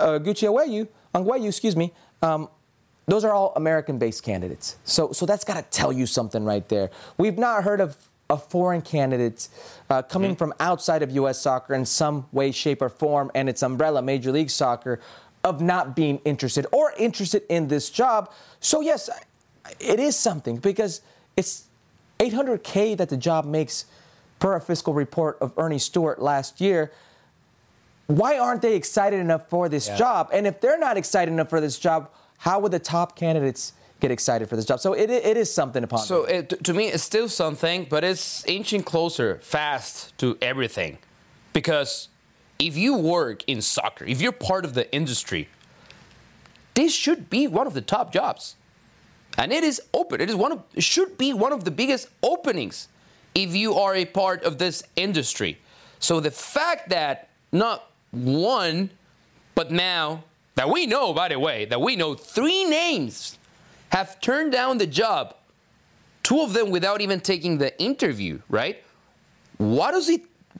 Onyewu, those are all American-based candidates. So that's got to tell you something right there. We've not heard of foreign candidates coming from outside of U.S. soccer in some way, shape, or form, and its umbrella, Major League Soccer, of not being interested or interested in this job. So, yes, it is something because it's $800K that the job makes per a fiscal report of Ernie Stewart last year. Why aren't they excited enough for this job? And if they're not excited enough for this job, how would the top candidates get excited for this job? So it is something to ponder. So to me, it's still something, but it's inching closer fast to everything. Because if you work in soccer, if you're part of the industry, this should be one of the top jobs. And it is open. It should be one of the biggest openings if you are a part of this industry. So the fact that not one, but now that we know, by the way, that we know 3 names have turned down the job, 2 of them without even taking the interview, right? What does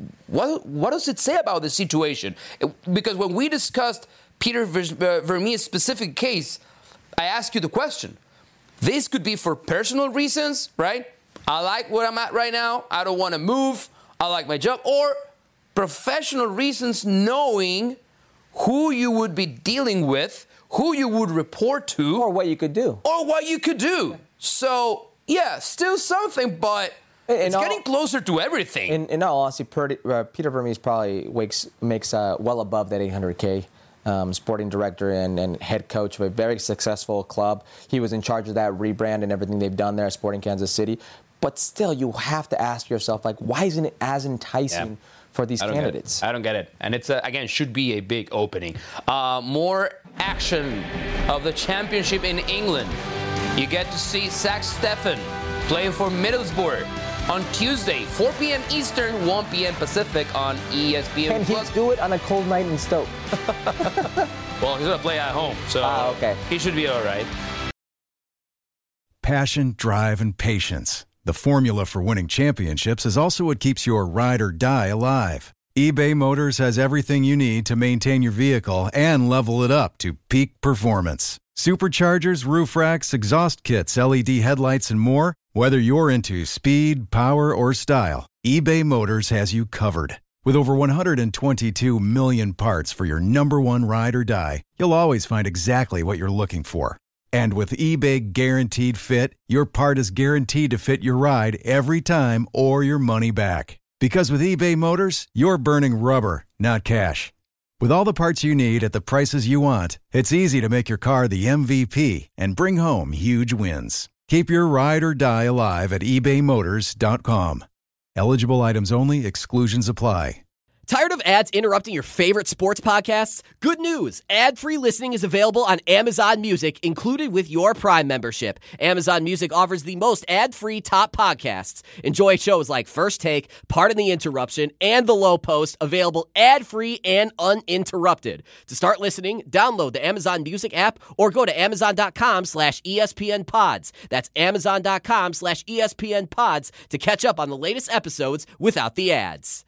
it say about the situation? Because when we discussed Peter Vermes' specific case, I asked you the question. This could be for personal reasons, right? I like where I'm at right now. I don't want to move. I like my job. Or professional reasons, knowing who you would be dealing with, who you would report to. Or what you could do. So, yeah, still something, but it's getting closer to everything. In all honesty, Peter Vermes probably makes well above that $800K. Sporting director and head coach of a very successful club. He was in charge of that rebrand and everything they've done there at Sporting Kansas City. But still, you have to ask yourself, why isn't it as enticing for these candidates? I don't get it. And it's, again, should be a big opening. More action of the championship in England. You get to see Zach Steffen playing for Middlesbrough on Tuesday, 4 p.m. Eastern, 1 p.m. Pacific on ESPN+. Can he do it on a cold night in Stoke? Well, he's going to play at home, so he should be all right. Passion, drive, and patience. The formula for winning championships is also what keeps your ride or die alive. eBay Motors has everything you need to maintain your vehicle and level it up to peak performance. Superchargers, roof racks, exhaust kits, LED headlights, and more. Whether you're into speed, power, or style, eBay Motors has you covered. With over 122 million parts for your number one ride or die, you'll always find exactly what you're looking for. And with eBay Guaranteed Fit, your part is guaranteed to fit your ride every time or your money back. Because with eBay Motors, you're burning rubber, not cash. With all the parts you need at the prices you want, it's easy to make your car the MVP and bring home huge wins. Keep your ride or die alive at ebaymotors.com. Eligible items only. Exclusions apply. Tired of ads interrupting your favorite sports podcasts? Good news! Ad-free listening is available on Amazon Music, included with your Prime membership. Amazon Music offers the most ad-free top podcasts. Enjoy shows like First Take, Pardon the Interruption, and The Low Post, available ad-free and uninterrupted. To start listening, download the Amazon Music app or go to amazon.com/ESPN Pods. That's amazon.com/ESPN Pods to catch up on the latest episodes without the ads.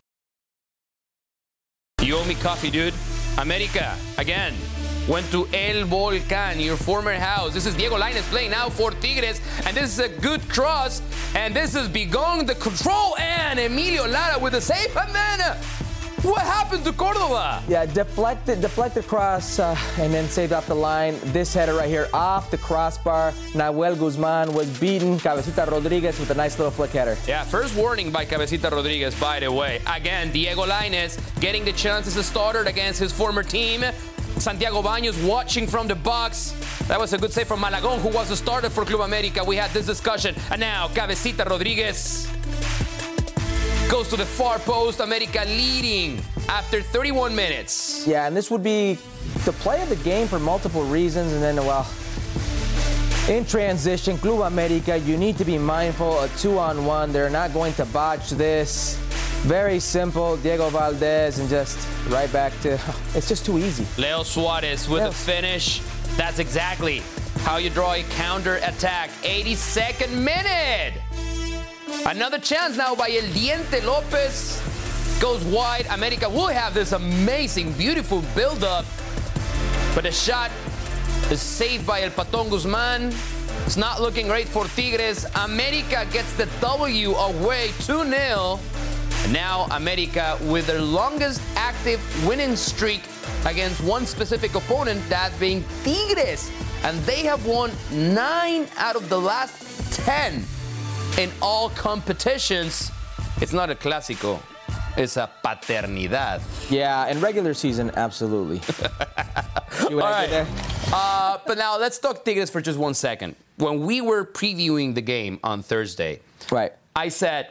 You owe me coffee, dude. America, again, went to El Volcán, your former house. This is Diego Lainez playing now for Tigres, and this is a good cross, and this is Bigón, the control, and Emilio Lara with the save, and then what happened to Córdoba? Yeah, deflected cross, and then saved off the line. This header right here off the crossbar. Nahuel Guzman was beaten. Cabecita Rodriguez with a nice little flick header. Yeah, first warning by Cabecita Rodriguez, by the way. Again, Diego Lainez getting the chance as a starter against his former team. Santiago Baños watching from the box. That was a good save from Malagón, who was the starter for Club América. We had this discussion. And now, Cabecita Rodriguez goes to the far post. América leading after 31 minutes. Yeah, and this would be the play of the game for multiple reasons. And then, well, in transition, Club América, you need to be mindful of 2-on-1. They're not going to botch this. Very simple. Diego Valdez, and just right back to, it's just too easy. Leo Suarez with the finish. That's exactly how you draw a counter attack. 82nd minute. Another chance now by El Diente Lopez. Goes wide. América will have this amazing, beautiful build-up. But the shot is saved by El Patón Guzman. It's not looking great for Tigres. América gets the W away, 2-0. And now América with their longest active winning streak against one specific opponent, that being Tigres. And they have won 9 out of the last 10 in all competitions. It's not a clásico. It's a paternidad. Yeah, in regular season, absolutely. You want to get there? But now let's talk Tigres for just 1 second. When we were previewing the game on Thursday, Right. I said,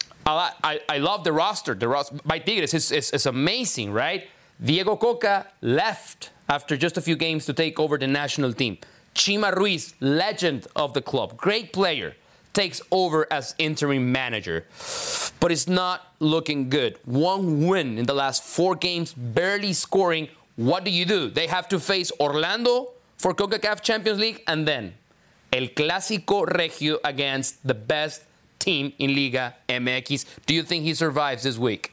I love the roster. The roster by Tigres is amazing, right? Diego Coca left after just a few games to take over the national team. Chima Ruiz, legend of the club, great player, takes over as interim manager. But it's not looking good. 1 win in the last 4 games, barely scoring. What do? They have to face Orlando for CONCACAF Champions League, and then El Clásico Regio against the best team in Liga MX. Do you think he survives this week?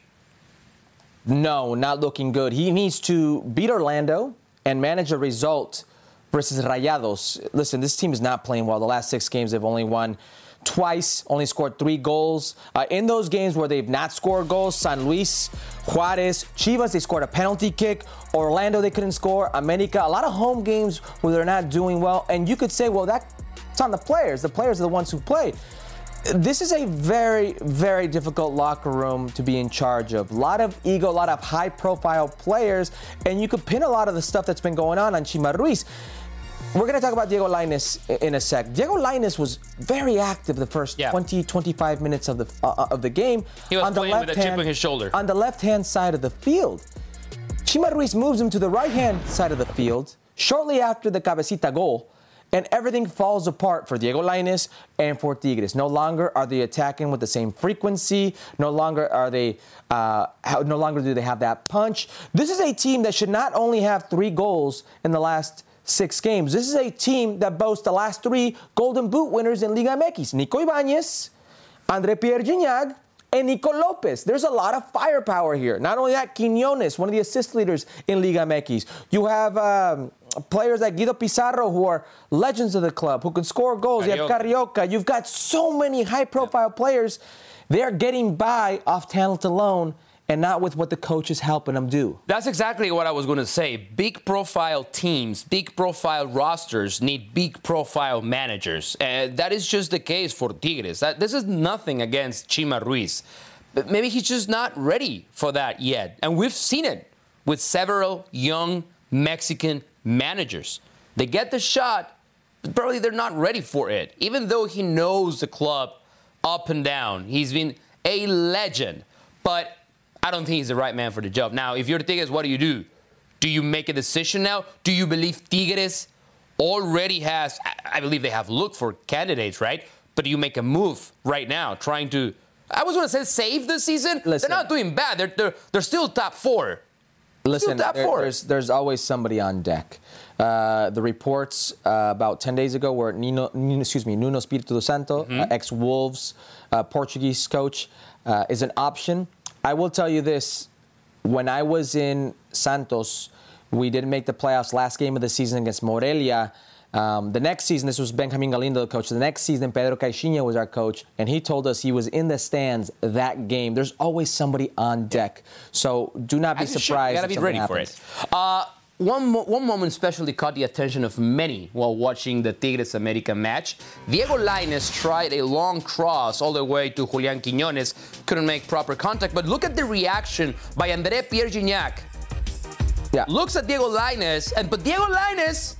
No, not looking good. He needs to beat Orlando and manage a result versus Rayados. Listen, this team is not playing well. The last 6 games, they've only won twice, only scored 3 goals. In those games where they've not scored goals, San Luis, Juarez, Chivas, they scored a penalty kick. Orlando, they couldn't score. América, a lot of home games where they're not doing well. And you could say, well, that's on the players. The players are the ones who play. This is a very, very difficult locker room to be in charge of. A lot of ego, a lot of high-profile players, and you could pin a lot of the stuff that's been going on Chima Ruiz. We're going to talk about Diego Lainez in a sec. Diego Lainez was very active the first 20, 25 minutes of the game. He was playing with a chip on his shoulder. On the left-hand side of the field. Chima Ruiz moves him to the right-hand side of the field shortly after the Cabecita goal, and everything falls apart for Diego Lainez and for Tigres. No longer are they attacking with the same frequency. No longer do they have that punch. This is a team that should not only have 3 goals in the last 6 games. This is a team that boasts the last 3 Golden Boot winners in Liga MX. Nico Ibáñez, André Pierre Gignac, and Nico Lopez. There's a lot of firepower here. Not only that, Quiñones, one of the assist leaders in Liga MX. You have players like Guido Pizarro, who are legends of the club, who can score goals. You have Carioca. You've got so many high-profile players. They're getting by off talent alone and not with what the coach is helping them do. That's exactly what I was going to say. Big-profile teams, big-profile rosters need big-profile managers. And that is just the case for Tigres. This is nothing against Chima Ruiz. But maybe he's just not ready for that yet. And we've seen it with several young Mexican managers. They get the shot, but probably they're not ready for it. Even though he knows the club up and down. He's been a legend. But I don't think he's the right man for the job. Now, if you're Tigres, what do? Do you make a decision now? Do you believe Tigres already has, I believe they have looked for candidates, right? But do you make a move right now trying to, I was going to say save the season? Listen, they're not doing bad. They're still top four. Listen, there's always somebody on deck. The reports about 10 days ago were Nuno Espiritu Santo, ex-Wolves Portuguese coach, is an option. I will tell you this. When I was in Santos, we didn't make the playoffs last game of the season against Morelia. The next season, this was Benjamin Galindo, the coach. The next season, Pedro Caixinha was our coach, and he told us he was in the stands that game. There's always somebody on deck. So do not be surprised. You got to be ready happens. for it. One moment especially caught the attention of many while watching the Tigres America match. Diego Lainez tried a long cross all the way to Julián Quiñones. Couldn't make proper contact. But look at the reaction by André Pierre Gignac. Yeah. Looks at Diego Lainez, but Diego Lainez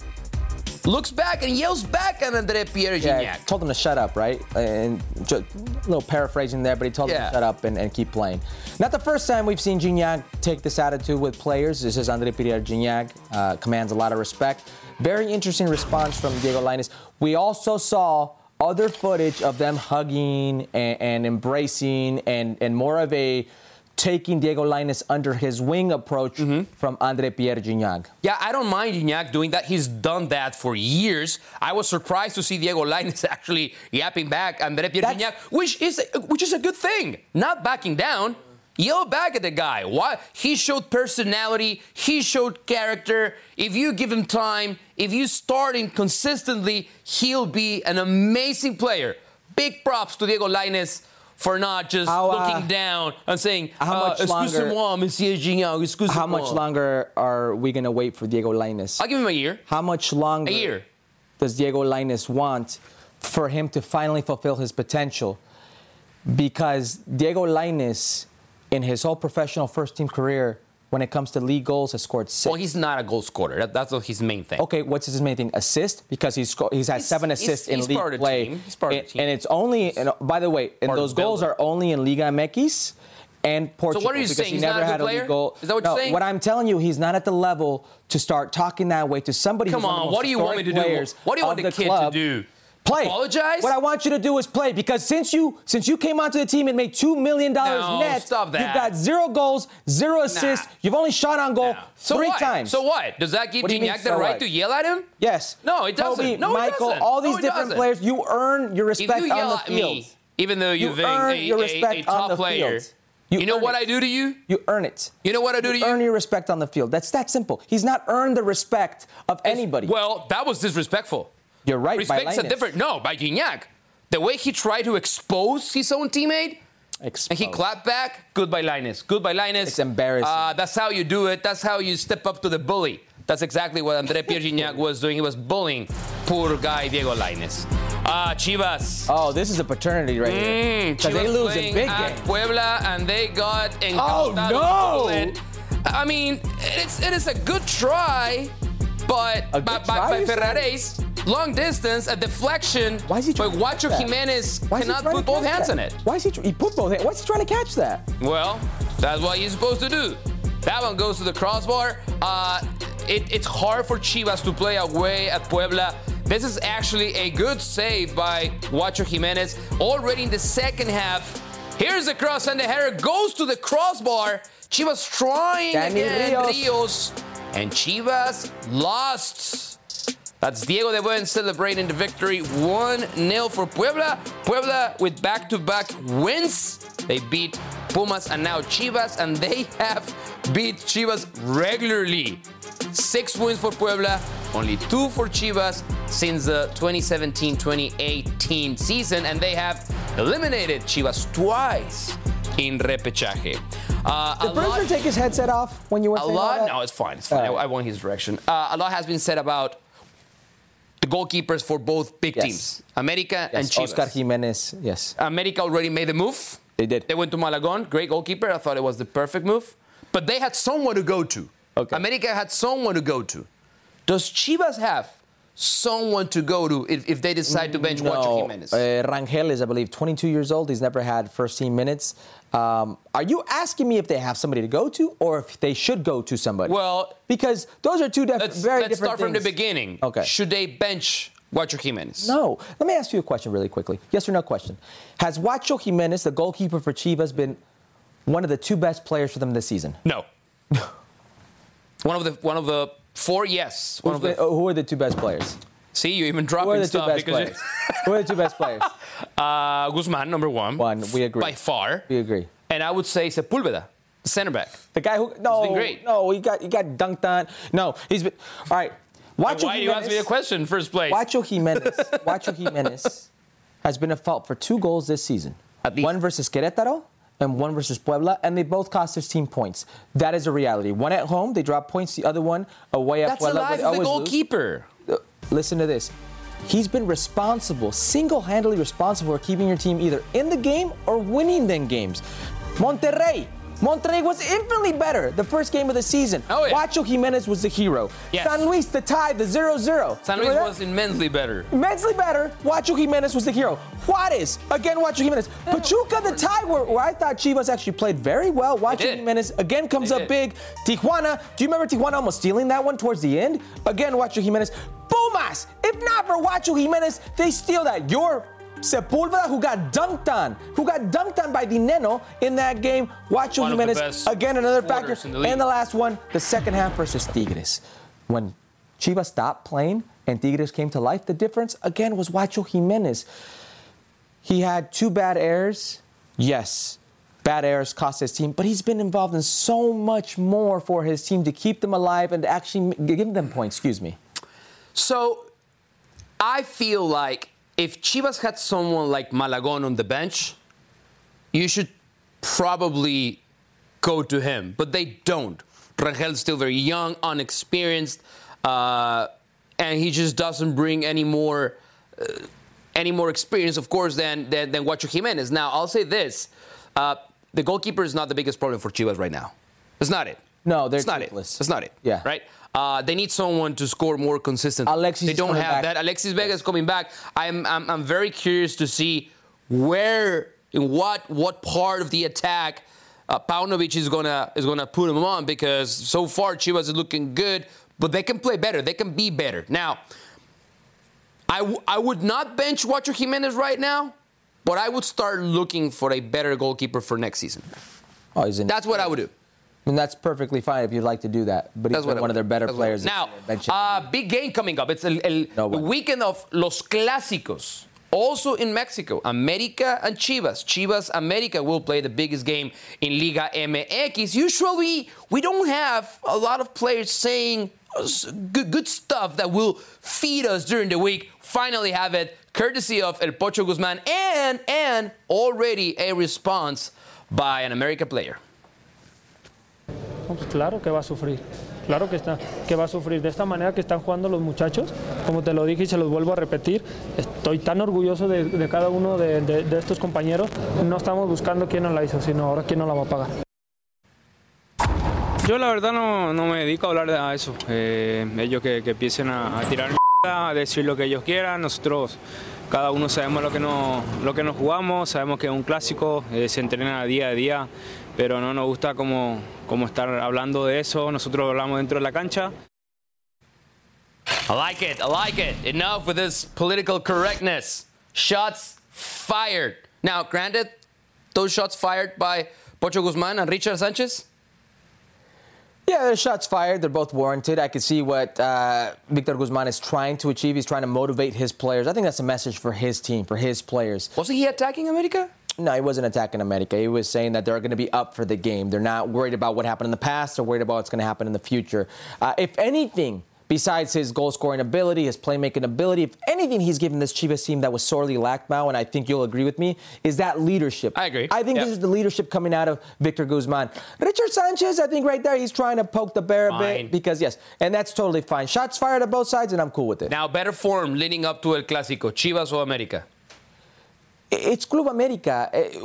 looks back and yells back at André Pierre Gignac. Yeah, told him to shut up, right? And just a little paraphrasing there, but he told him to shut up and keep playing. Not the first time we've seen Gignac take this attitude with players. This is André Pierre Gignac, commands a lot of respect. Very interesting response from Diego Lainez. We also saw other footage of them hugging and embracing and more of a taking Diego Lainez under his wing approach from André Pierre Gignac. Yeah, I don't mind Gignac doing that. He's done that for years. I was surprised to see Diego Lainez actually yapping back André Pierre Gignac, which is a good thing. Not backing down. Yell back at the guy. Why? He showed personality. He showed character. If you give him time, if you start him consistently, he'll be an amazing player. Big props to Diego Lainez for not just looking down and saying, excusez-moi, Monsieur Gignac, excusez-moi. How much longer are we going to wait for Diego Lainez? I'll give him a year. How much longer a year does Diego Lainez want for him to finally fulfill his potential? Because Diego Lainez, in his whole professional first-team career, when it comes to league goals, has scored 6. Well, he's not a goal scorer. That's his main thing. Okay, what's his main thing? Assist? Because he's had 7 assists in league play. He's part of the team. And it's only, by the way, and those goals are only in Liga MX and Portugal. So what are you saying? He's not a good player? Is that what you're saying? What I'm telling you, he's not at the level to start talking that way to somebody who's one of the most what do you want me to do? What do you want the kid to do? Play. Apologize? What I want you to do is play, because since you came onto the team and made $2 million net, stop that. You've got 0 goals, 0 assists. You've only shot on goal 3 times. So what? Does that give Gignac the right to yell at him? Yes. No, it doesn't. Toby, no, Michael, it doesn't. all these different players, you earn your respect if you yell at me, even though you've been a top player, you know what I do to you? You earn it. You know what I do to you? You earn your respect on the field. That's that simple. He's not earned the respect of anybody. Well, that was disrespectful. You're right. Respect's a different. No, by Gignac. The way he tried to expose his own teammate, and he clapped back. Goodbye, Lainez. Goodbye, Lainez. It's embarrassing. That's how you do it. That's how you step up to the bully. That's exactly what André Pierre Gignac was doing. He was bullying poor guy Diego Lainez. Chivas. Oh, this is a paternity right here. Because they lose a big game. Puebla, and they got I mean, it is a good try, but by Ferraris, long distance, a deflection. Why is he trying but Guacho Jimenez cannot put both hands on it. Why is he put both hands? Why is he trying to catch that? Well, that's what he's supposed to do. That one goes to the crossbar. It's hard for Chivas to play away at Puebla. This is actually a good save by Guacho Jimenez. Already in the second half. Here's the cross, and the header goes to the crossbar. Chivas trying again, Rios. And Chivas lost. That's Diego de Buen celebrating the victory. 1-0 for Puebla. Puebla with back-to-back wins. They beat Pumas and now Chivas, and they have beat Chivas regularly 6 wins for Puebla, only 2 for Chivas since the 2017-2018 season, and they have eliminated Chivas twice in repechaje. Did Bruiser take his headset off when you were saying all that? No, it's fine. It's fine. I want his direction. A lot has been said about the goalkeepers for both big teams, America and Chivas. Oscar Jimenez, yes. America already made the move. They did. They went to Malagon, great goalkeeper. I thought it was the perfect move. But they had someone to go to. Okay. America had someone to go to. Does Chivas have someone to go to if they decide to bench Guacho Jimenez? Rangel is, I believe, 22 years old. He's never had first-team minutes. Are you asking me if they have somebody to go to or if they should go to somebody? Well, because those are two very different things. Let's start from the beginning. Okay. Should they bench Guacho Jimenez? No. Let me ask you a question really quickly. Yes or no question. Has Guacho Jimenez, the goalkeeper for Chivas, been one of the 2 best players for them this season? No. One of the 4, yes. Who are the 2 best players? See, you even dropping stuff. Who are the 2 best players? Guzman, number 1. We agree. By far. We agree. And I would say Sepúlveda, center back. The guy who He's been great. No, he got dunked on. No, he's been all right. Why do you ask me a question in first place? Guacho Jimenez has been at fault for 2 goals this season. One versus Querétaro and one versus Puebla, and they both cost his team points. That is a reality. One at home, they drop points. The other one away at Puebla. That's the life of the goalkeeper. Listen to this. He's been responsible, single-handedly responsible for keeping your team either in the game or winning them games. Monterrey was infinitely better the first game of the season. Oh, yeah. Guacho Jimenez was the hero. Yes. San Luis, the tie, the 0-0. San Luis was immensely better. Immensely better. Guacho Jimenez was the hero. Juárez, again, Guacho Jimenez. Pachuca, the tie, where I thought Chivas actually played very well. Guacho Jimenez again comes up big. Tijuana, do you remember Tijuana almost stealing that one towards the end? Again, Guacho Jimenez. Pumas, if not for Guacho Jimenez, they steal that. Your Sepúlveda, who got dunked on by Dineno in that game. Guacho Jimenez, again, another factor. And the last one, the second half versus Tigres. When Chivas stopped playing and Tigres came to life, the difference, again, was Guacho Jimenez. He had 2 bad errors. Yes, bad errors cost his team, but he's been involved in so much more for his team to keep them alive and to actually give them points. Excuse me. So, I feel like if Chivas had someone like Malagon on the bench, you should probably go to him. But they don't. Rangel's still very young, unexperienced, and he just doesn't bring any more experience, of course, than Guacho Jimenez. Now, I'll say this. The goalkeeper is not the biggest problem for Chivas right now. It's not it. No, they're toothless. That's not it. Yeah. Right? They need someone to score more consistently. Alexis they don't have that. Alexis Vega is coming back. I'm very curious to see in what part of the attack Paunovic is gonna put him on, because so far Chivas is looking good, but they can play better. They can be better. Now, I would not bench Guacho Jimenez right now, but I would start looking for a better goalkeeper for next season. That's what I would do. And that's perfectly fine if you'd like to do that. But he's one of their better players. Now, big game coming up. It's the weekend of Los Clásicos. Also in Mexico, America and Chivas. Chivas America will play the biggest game in Liga MX. Usually, we don't have a lot of players saying good stuff that will feed us during the week. Finally have it, courtesy of El Pocho Guzman, and already a response by an America player. Pues claro que va a sufrir, claro que va a sufrir. De esta manera que están jugando los muchachos, como te lo dije y se los vuelvo a repetir, estoy tan orgulloso de cada uno de estos compañeros. No estamos buscando quién nos la hizo, sino ahora quién nos la va a pagar. Yo la verdad no me dedico a hablar de eso. Ellos que empiecen a tirar a decir lo que ellos quieran. Nosotros cada uno sabemos lo que nos jugamos, sabemos que es un clásico, se entrena día a día, pero no nos gusta como estar hablando de eso. Nosotros hablamos dentro de la cancha. I like it. Enough with this political correctness. Shots fired. Now, granted, those shots fired by Pocho Guzman and Richard Sanchez? Yeah, the shots fired. They're both warranted. I can see what Victor Guzman is trying to achieve. He's trying to motivate his players. I think that's a message for his team, for his players. Wasn't he attacking America? No, he wasn't attacking America. He was saying that they're going to be up for the game. They're not worried about what happened in the past. They're worried about what's going to happen in the future. If anything, besides his goal-scoring ability, his playmaking ability, if anything he's given this Chivas team that was sorely lacked, Mau, and I think you'll agree with me, is that leadership. I agree. I think this is the leadership coming out of Victor Guzman. Richard Sanchez, I think right there, he's trying to poke the bear a bit because, yes, and that's totally fine. Shots fired at both sides, and I'm cool with it. Now, better form leading up to El Clásico, Chivas or America? It's Club America.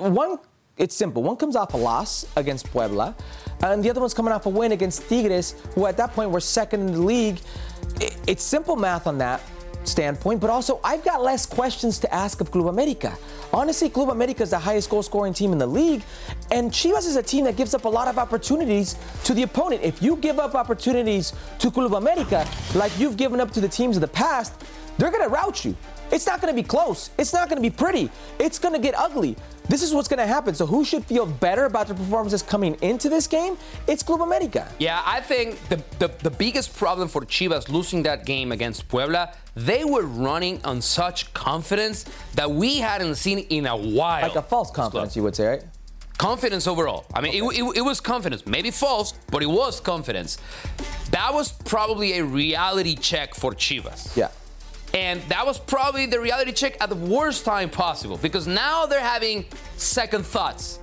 It's simple. One comes off a loss against Puebla, and the other one's coming off a win against Tigres, who at that point were second in the league. It's simple math on that standpoint, but also I've got less questions to ask of Club America. Honestly, Club America is the highest goal-scoring team in the league, and Chivas is a team that gives up a lot of opportunities to the opponent. If you give up opportunities to Club America like you've given up to the teams of the past, they're going to rout you. It's not going to be close. It's not going to be pretty. It's going to get ugly. This is what's going to happen. So who should feel better about their performances coming into this game? It's Club America. Yeah, I think the biggest problem for Chivas losing that game against Puebla, they were running on such confidence that we hadn't seen in a while. Like a false confidence, you would say, right? Confidence overall. I mean, it was confidence. Maybe false, but it was confidence. That was probably a reality check for Chivas. Yeah. And that was probably the reality check at the worst time possible, because now they're having second thoughts.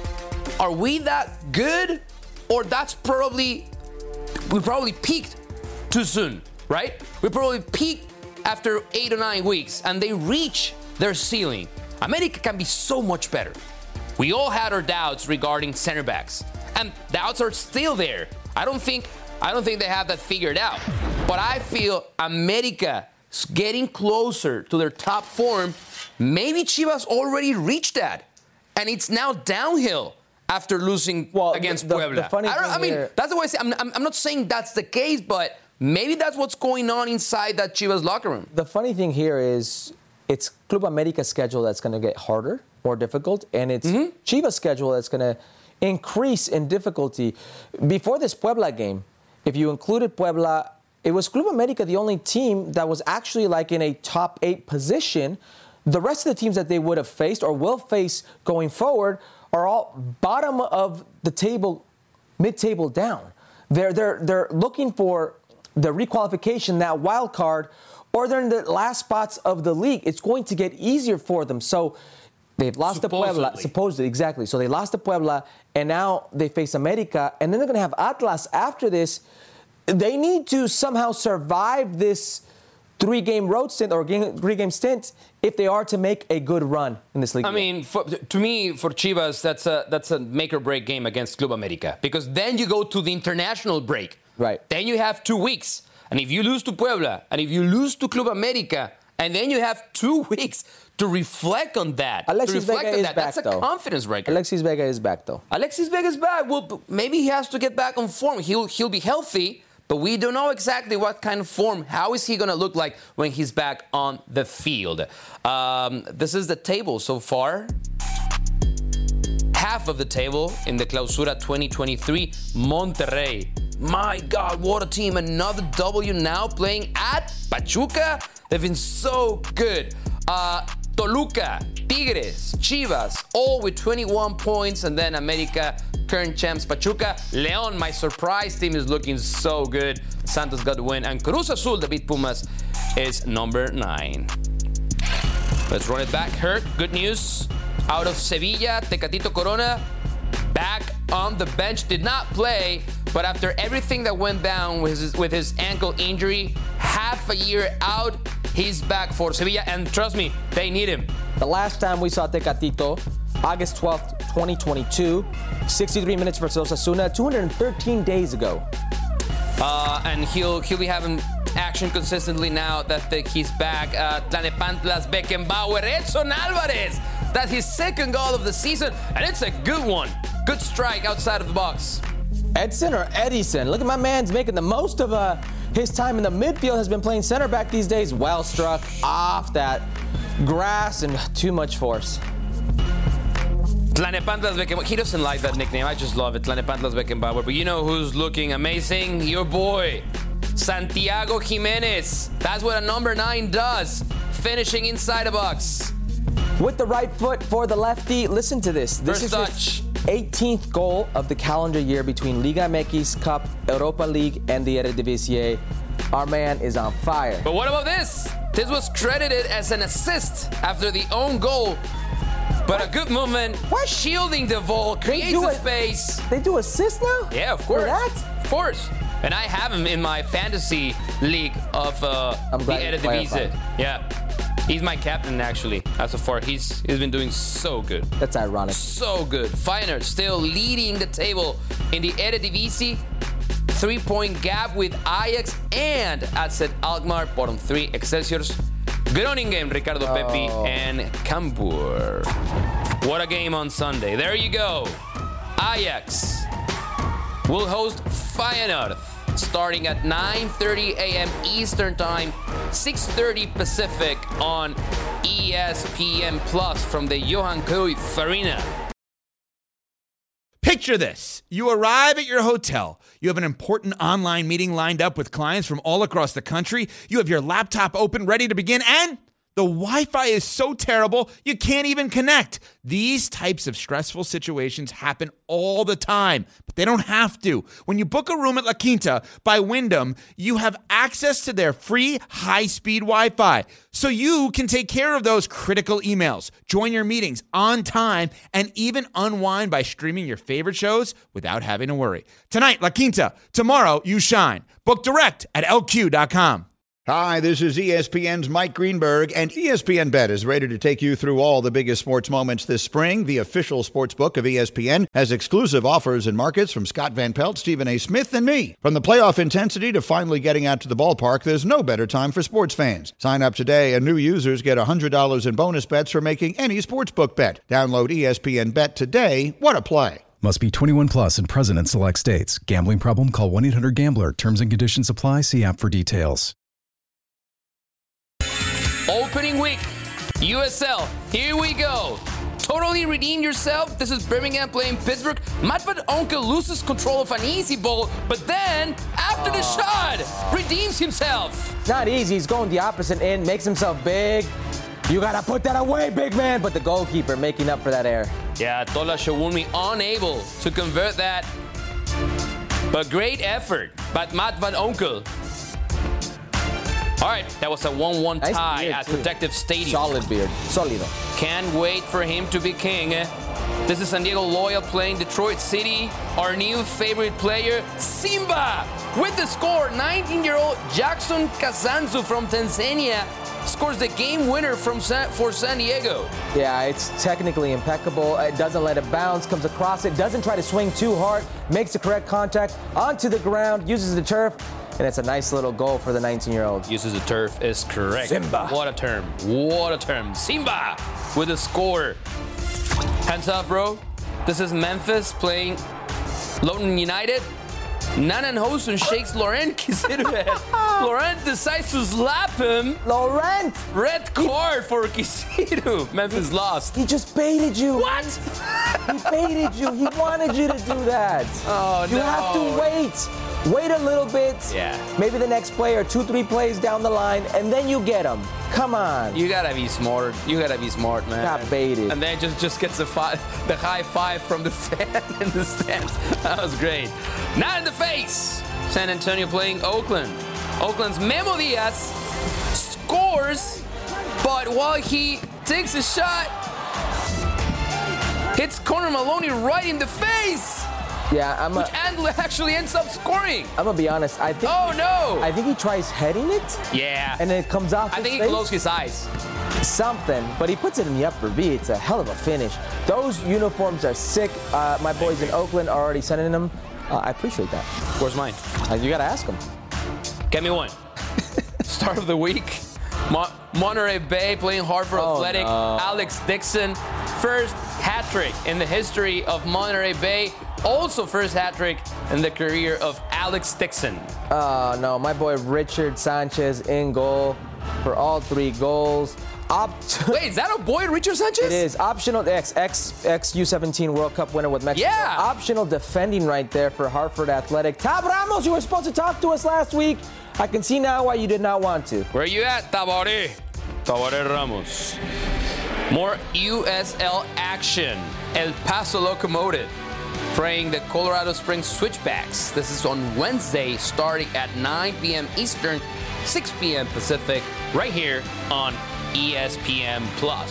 Are we that good? Or we probably peaked too soon, right? We probably peaked after 8 or 9 weeks, and they reach their ceiling. America can be so much better. We all had our doubts regarding center backs, and doubts are still there. I don't think they have that figured out. But I feel America getting closer to their top form. Maybe Chivas already reached that, and it's now downhill after losing against Puebla. The funny thing that's the way I say. I'm not saying that's the case, but maybe that's what's going on inside that Chivas locker room. The funny thing here is it's Club America's schedule that's going to get harder, more difficult, and it's Chivas' schedule that's going to increase in difficulty. Before this Puebla game, if you included Puebla, it was Club America the only team that was actually like in a top 8 position. The rest of the teams that they would have faced or will face going forward are all bottom of the table, mid-table down. They're looking for the requalification, that wild card, or they're in the last spots of the league. It's going to get easier for them. So they've lost to Puebla, supposedly, exactly. So they lost to Puebla, and now they face America, and then they're going to have Atlas after this. They need to somehow survive this 3-game road stint or 3-game stint if they are to make a good run in this league. I mean, to me, for Chivas, that's a make-or-break game against Club America, because then you go to the international break. Right. Then you have 2 weeks. And if you lose to Puebla, and if you lose to Club America, and then you have 2 weeks to reflect on that. Alexis Vega is back, That's a confidence breaker. Alexis Vega is back, though. Alexis Vega is back. Well, maybe he has to get back on form. He'll be healthy, but we don't know exactly what kind of form. How is he going to look like when he's back on the field? This is the table so far. Half of the table in the Clausura 2023. Monterrey. My God, what a team. Another W now playing at Pachuca. They've been so good. Toluca, Tigres, Chivas, all with 21 points. And then America, current champs, Pachuca. León, my surprise team, is looking so good. Santos got the win. And Cruz Azul, the beat Pumas, is number 9. Let's run it back. Hurt, good news. Out of Sevilla, Tecatito Corona, back on the bench. Did not play, but after everything that went down with his ankle injury, half a year out, he's back for Sevilla, and trust me, they need him. The last time we saw Tecatito, August 12th, 2022, 63 minutes versus Osasuna, 213 days ago. And he'll be having action consistently now that he's back. Tlanepantlas, Beckenbauer, Edson Alvarez. That's his second goal of the season, and it's a good one. Good strike outside of the box. Edson or Edison? Look at my man's making the most of his time in the midfield. Has been playing center back these days. Well struck off that grass and too much force. Tlanepantlas Beckenbauer. He doesn't like that nickname. I just love it. Tlanepantlas Beckenbauer. But you know who's looking amazing? Your boy, Santiago Jimenez. That's what a number 9 does. Finishing inside the box. With the right foot for the lefty. Listen to this. This First is touch. his 18th goal of the calendar year between Liga MX, Cup, Europa League, and the Eredivisie. Our man is on fire. But what about this? This was credited as an assist after the own goal. But a good movement, shielding the ball, creates a space. They do assists now? Yeah, of course. For that? Of course. And I have him in my fantasy league of the Eredivisie. Yeah. He's my captain, actually, as of far. He's been doing so good. That's ironic. So good. Feyenoord still leading the table in the Eredivisie. 3-point gap with Ajax and AZ Alkmaar. Bottom 3, Excelsior's Groningen, Ricardo Pepi, and Cambuur. What a game on Sunday. There you go. Ajax will host Feyenoord starting at 9:30 a.m. Eastern Time, 6:30 Pacific on ESPN Plus from the Johan Cruyff Arena. Picture this. You arrive at your hotel. You have an important online meeting lined up with clients from all across the country. You have your laptop open, ready to begin, and the Wi-Fi is so terrible, you can't even connect. These types of stressful situations happen all the time, but they don't have to. When you book a room at La Quinta by Wyndham, you have access to their free high-speed Wi-Fi, so you can take care of those critical emails, join your meetings on time, and even unwind by streaming your favorite shows without having to worry. Tonight, La Quinta. Tomorrow, you shine. Book direct at LQ.com. Hi, this is ESPN's Mike Greenberg, and ESPN Bet is ready to take you through all the biggest sports moments this spring. The official sports book of ESPN has exclusive offers and markets from Scott Van Pelt, Stephen A. Smith, and me. From the playoff intensity to finally getting out to the ballpark, there's no better time for sports fans. Sign up today, and new users get $100 in bonus bets for making any sportsbook bet. Download ESPN Bet today. What a play. Must be 21 plus and present in select states. Gambling problem? Call 1-800-GAMBLER. Terms and conditions apply. See app for details. Opening week, USL, here we go. Totally redeem yourself. This is Birmingham playing Pittsburgh. Matt Van Onkel loses control of an easy ball, but then, after the shot, redeems himself. It's not easy. He's going the opposite end, makes himself big. You gotta put that away, big man. But the goalkeeper making up for that error. Yeah, Tola Shawunmi unable to convert that. But great effort by Matt Van Onkel. All right, that was a 1-1 Nice tie beard, at too. Protective Stadium. Solid beard. Solido. Can't wait for him to be king. This is San Diego Loyal playing Detroit City. Our new favorite player, Simba, with the score. 19-year-old Jackson Kazanzu from Tanzania scores the game winner for San Diego. Yeah, it's technically impeccable. It doesn't let it bounce, comes across it, doesn't try to swing too hard, makes the correct contact onto the ground, uses the turf, and it's a nice little goal for the 19-year-old. Uses the turf is correct. Simba. What a term. What a term. Simba with a score. Hands up, bro. This is Memphis playing Lawton United. Nanan Hosen shakes Laurent Kisiru. Laurent decides to slap him. Laurent! Red card for Kisiru. Memphis lost. He just baited you. What? He baited you. He wanted you to do that. Oh, you no. have to wait. Wait a little bit. Yeah. Maybe the next player, 2-3 plays down the line, and then you get him. Come on. You gotta be smart. You gotta be smart, man. Got baited. And then just gets the high five from the fan in the stands. That was great. Not in the face. San Antonio playing Oakland. Oakland's Memo Diaz scores, but while he takes a shot, hits Connor Maloney right in the face. Yeah, Which actually ends up scoring. I'm gonna be honest. I think. Oh no! I think he tries heading it. Yeah. And then it comes off. I his think he face. closed his eyes. Something, but he puts it in the upper V. It's a hell of a finish. Those uniforms are sick. My boys in Oakland are already sending them. I appreciate that. Where's mine? You gotta ask them. Get me one. Start of the week. Monterey Bay playing Hartford Athletic. No. Alex Dixon, first hat trick in the history of Monterey Bay. Also first hat trick in the career of Alex Dixon. Oh no, my boy Richard Sanchez in goal for all 3 goals. Wait, is that a boy, Richard Sanchez? It is optional. Ex U17 World Cup winner with Mexico. Yeah. Optional defending right there for Hartford Athletic. Tab Ramos, you were supposed to talk to us last week. I can see now why you did not want to. Where are you at, Tabaré? Tabaré Ramos. More USL action. El Paso Locomotive playing the Colorado Springs Switchbacks. This is on Wednesday starting at 9 p.m. Eastern, 6 p.m. Pacific, right here on ESPN+.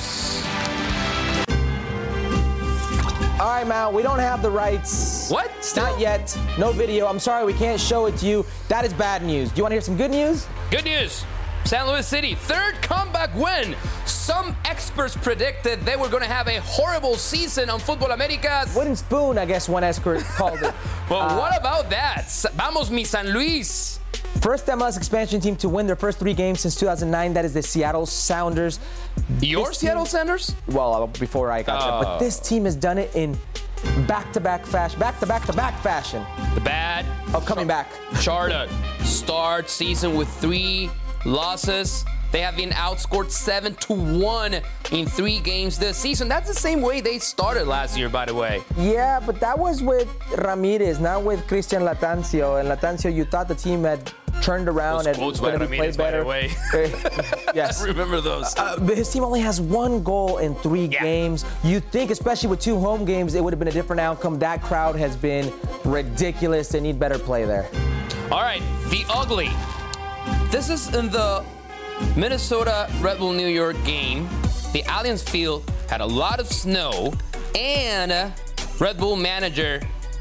All right, Mal, we don't have the rights. What? Still? Not yet. No video. I'm sorry, we can't show it to you. That is bad news. Do you want to hear some good news? Good news. San Luis City, third comeback win. Some experts predicted they were going to have a horrible season on Football Americas. Wooden spoon, I guess one expert called it. Well, what about that? Vamos, mi San Luis. First MLS expansion team to win their first 3 games since 2009. That is the Seattle Sounders. Your Seattle Sounders? Well, before I got there. But this team has done it in back-to-back fashion. The bad of coming back. Charlotte start season with 3 losses. They have been outscored 7-1 in 3 games this season. That's the same way they started last year, by the way. Yeah, but that was with Ramirez, not with Christian Latancio. And Latancio, you thought the team had turned around and was going to play better. By the way. Yes. I remember those. But his team only has 1 goal in 3 games. You'd think, especially with 2 home games, it would have been a different outcome. That crowd has been ridiculous. They need better play there. All right, the ugly. This is in the Minnesota Red Bull New York game. The Allianz Field had a lot of snow, and Red Bull manager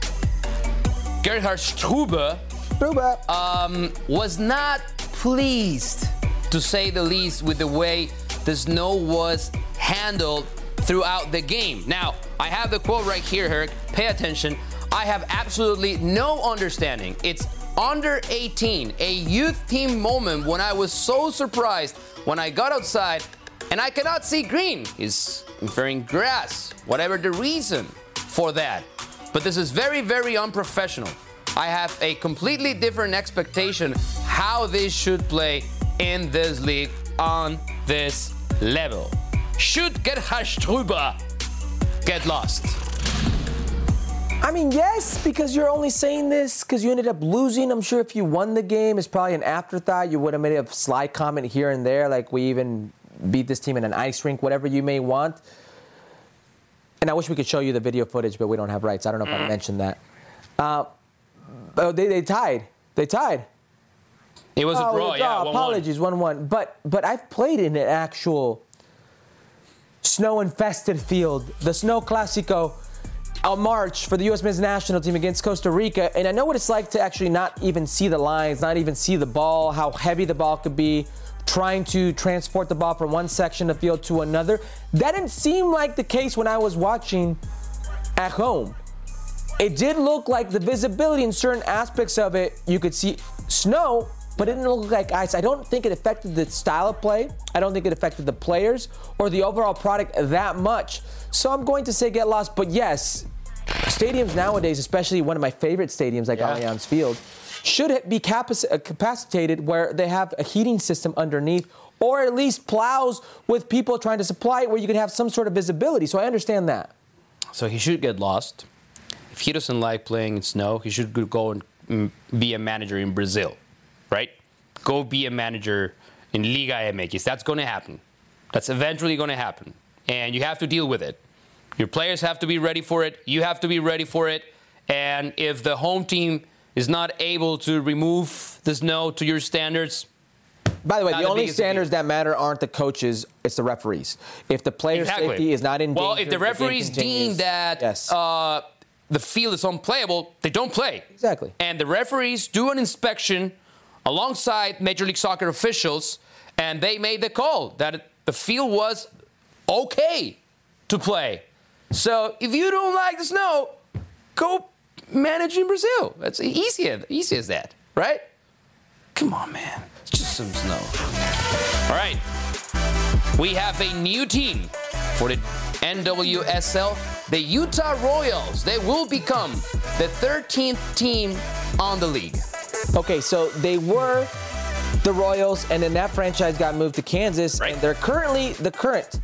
Gerhard Strube was not pleased, to say the least, with the way the snow was handled throughout the game. Now, I have the quote right here, Herc. Pay attention. I have absolutely no understanding. It's under 18, a youth team moment when I was so surprised when I got outside and I cannot see green. He's inferring grass, whatever the reason for that. But this is very, very unprofessional. I have a completely different expectation how this should play in this league on this level. Should Gerhard Strube get lost? I mean, yes, because you're only saying this because you ended up losing. I'm sure if you won the game, it's probably an afterthought. You would have made a sly comment here and there, like we even beat this team in an ice rink, whatever you may want. And I wish we could show you the video footage, but we don't have rights. I don't know if I mentioned that. They tied. They tied. It was a draw, yeah. Apologies, 1-1. But I've played in an actual snow-infested field, the Snow Clásico. A march for the U.S. men's national team against Costa Rica, and I know what it's like to actually not even see the lines, not even see the ball, how heavy the ball could be, trying to transport the ball from one section of the field to another. That didn't seem like the case when I was watching at home. It did look like the visibility in certain aspects of it, you could see snow, but it didn't look like ice. I don't think it affected the style of play. I don't think it affected the players or the overall product that much. So I'm going to say get lost, but yes, stadiums nowadays, especially one of my favorite stadiums like Allianz Field, should be capacitated where they have a heating system underneath or at least plows with people trying to supply it where you can have some sort of visibility. So I understand that. So he should get lost. If he doesn't like playing in snow, he should go and be a manager in Brazil, right? Go be a manager in Liga MX. That's going to happen. That's eventually going to happen. And you have to deal with it. Your players have to be ready for it. You have to be ready for it. And if the home team is not able to remove the snow to your standards. By the way, the only standards that matter aren't the coaches, it's the referees. If the player safety is not in danger. Well, if the referees deem that the field is unplayable, they don't play. Exactly. And the referees do an inspection alongside Major League Soccer officials, and they made the call that the field was okay to play. So if you don't like the snow, go manage in Brazil. That's easy as that, right? Come on, man. It's just some snow. All right. We have a new team for the NWSL, the Utah Royals. They will become the 13th team on the league. Okay, so they were the Royals, and then that franchise got moved to Kansas, and they're currently the Currents.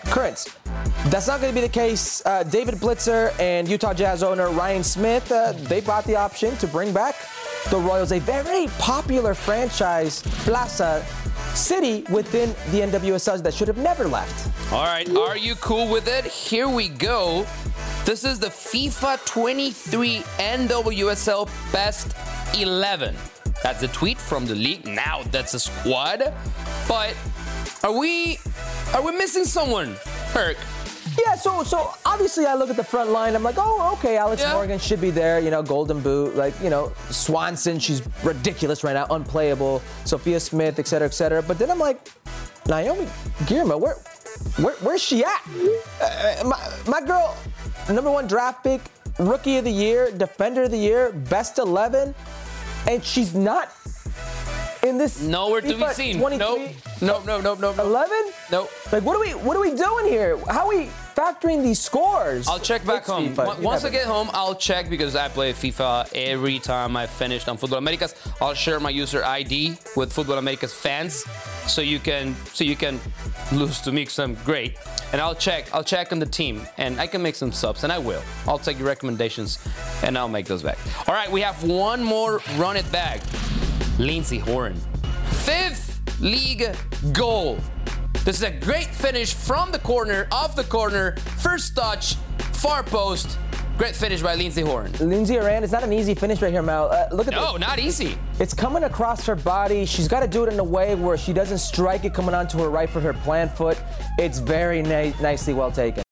That's not going to be the case. David Blitzer and Utah Jazz owner Ryan Smith, they bought the option to bring back the Royals, a very popular franchise, Plaza, city within the NWSL that should have never left. All right, are you cool with it? Here we go. This is the FIFA 23 NWSL Best 11. That's a tweet from the league. Now that's a squad. But are we missing someone, Herc? Yeah, so obviously I look at the front line. I'm like, oh, okay, Alex Morgan should be there. You know, Golden Boot. Like, you know, Swanson, she's ridiculous right now, unplayable. Sophia Smith, et cetera, et cetera. But then I'm like, Naomi Girma, where's she at? My girl, #1 draft pick, Rookie of the Year, Defender of the Year, Best 11, and she's not in this. Nowhere to be seen. 23? No. 11? Nope. Like, what are we doing here? How are we factoring these scores? I'll check back home. FIFA. Once I get home, I'll check because I play FIFA every time I finished on Futbol Americas. I'll share my user ID with Futbol Americas fans, so you can lose to me because I'm great. And I'll check on the team, and I can make some subs, and I will. I'll take your recommendations, and I'll make those back. All right, we have one more run it back. Lindsey Horan, 5th league goal. This is a great finish from the corner, off the corner, first touch, far post. Great finish by Lindsey Horan. Lindsey Horan, it's not an easy finish right here, Mal. Look at this. No, not easy. It's coming across her body. She's got to do it in a way where she doesn't strike it coming onto her right for her plant foot. It's very nicely well taken.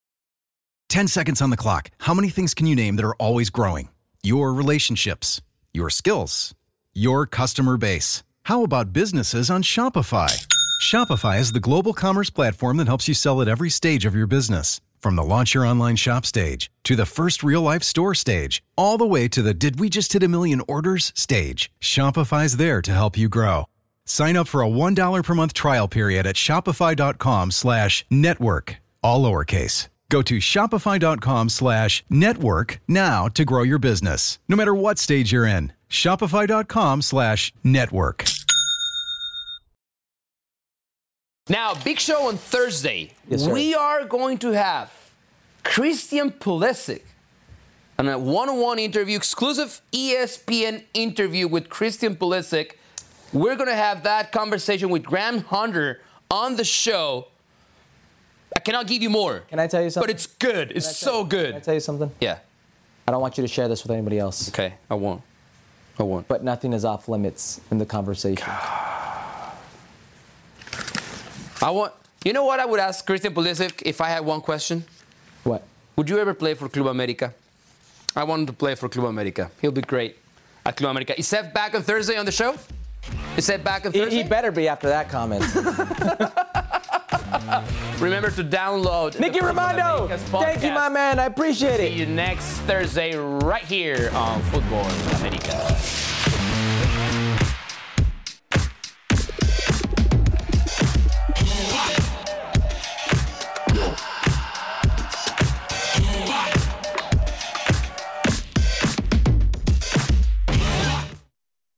10 seconds on the clock. How many things can you name that are always growing? Your relationships, your skills, your customer base. How about businesses on Shopify? Shopify is the global commerce platform that helps you sell at every stage of your business. From the launch your online shop stage, to the first real-life store stage, all the way to the did we just hit a million orders stage. Shopify's there to help you grow. Sign up for a $1 per month trial period at shopify.com/network, all lowercase. Go to shopify.com/network now to grow your business, no matter what stage you're in. Shopify.com/network. Now, big show on Thursday. Yes, sir. We are going to have Christian Pulisic on a one-on-one interview, exclusive ESPN interview with Christian Pulisic. We're going to have that conversation with Graham Hunter on the show. I cannot give you more. Can I tell you something? But it's good. It's so good. Can I tell you something? Yeah. I don't want you to share this with anybody else. Okay, I won't. But nothing is off limits in the conversation. You know what I would ask Christian Pulisic if I had one question? What? Would you ever play for Club America? I want him to play for Club America. He'll be great at Club America. Is Seth back on Thursday on the show? Is Seth back on Thursday? He better be after that comment. Remember to download Nicky Romando. Thank you, my man. I appreciate it. See you next Thursday right here on Futbol America.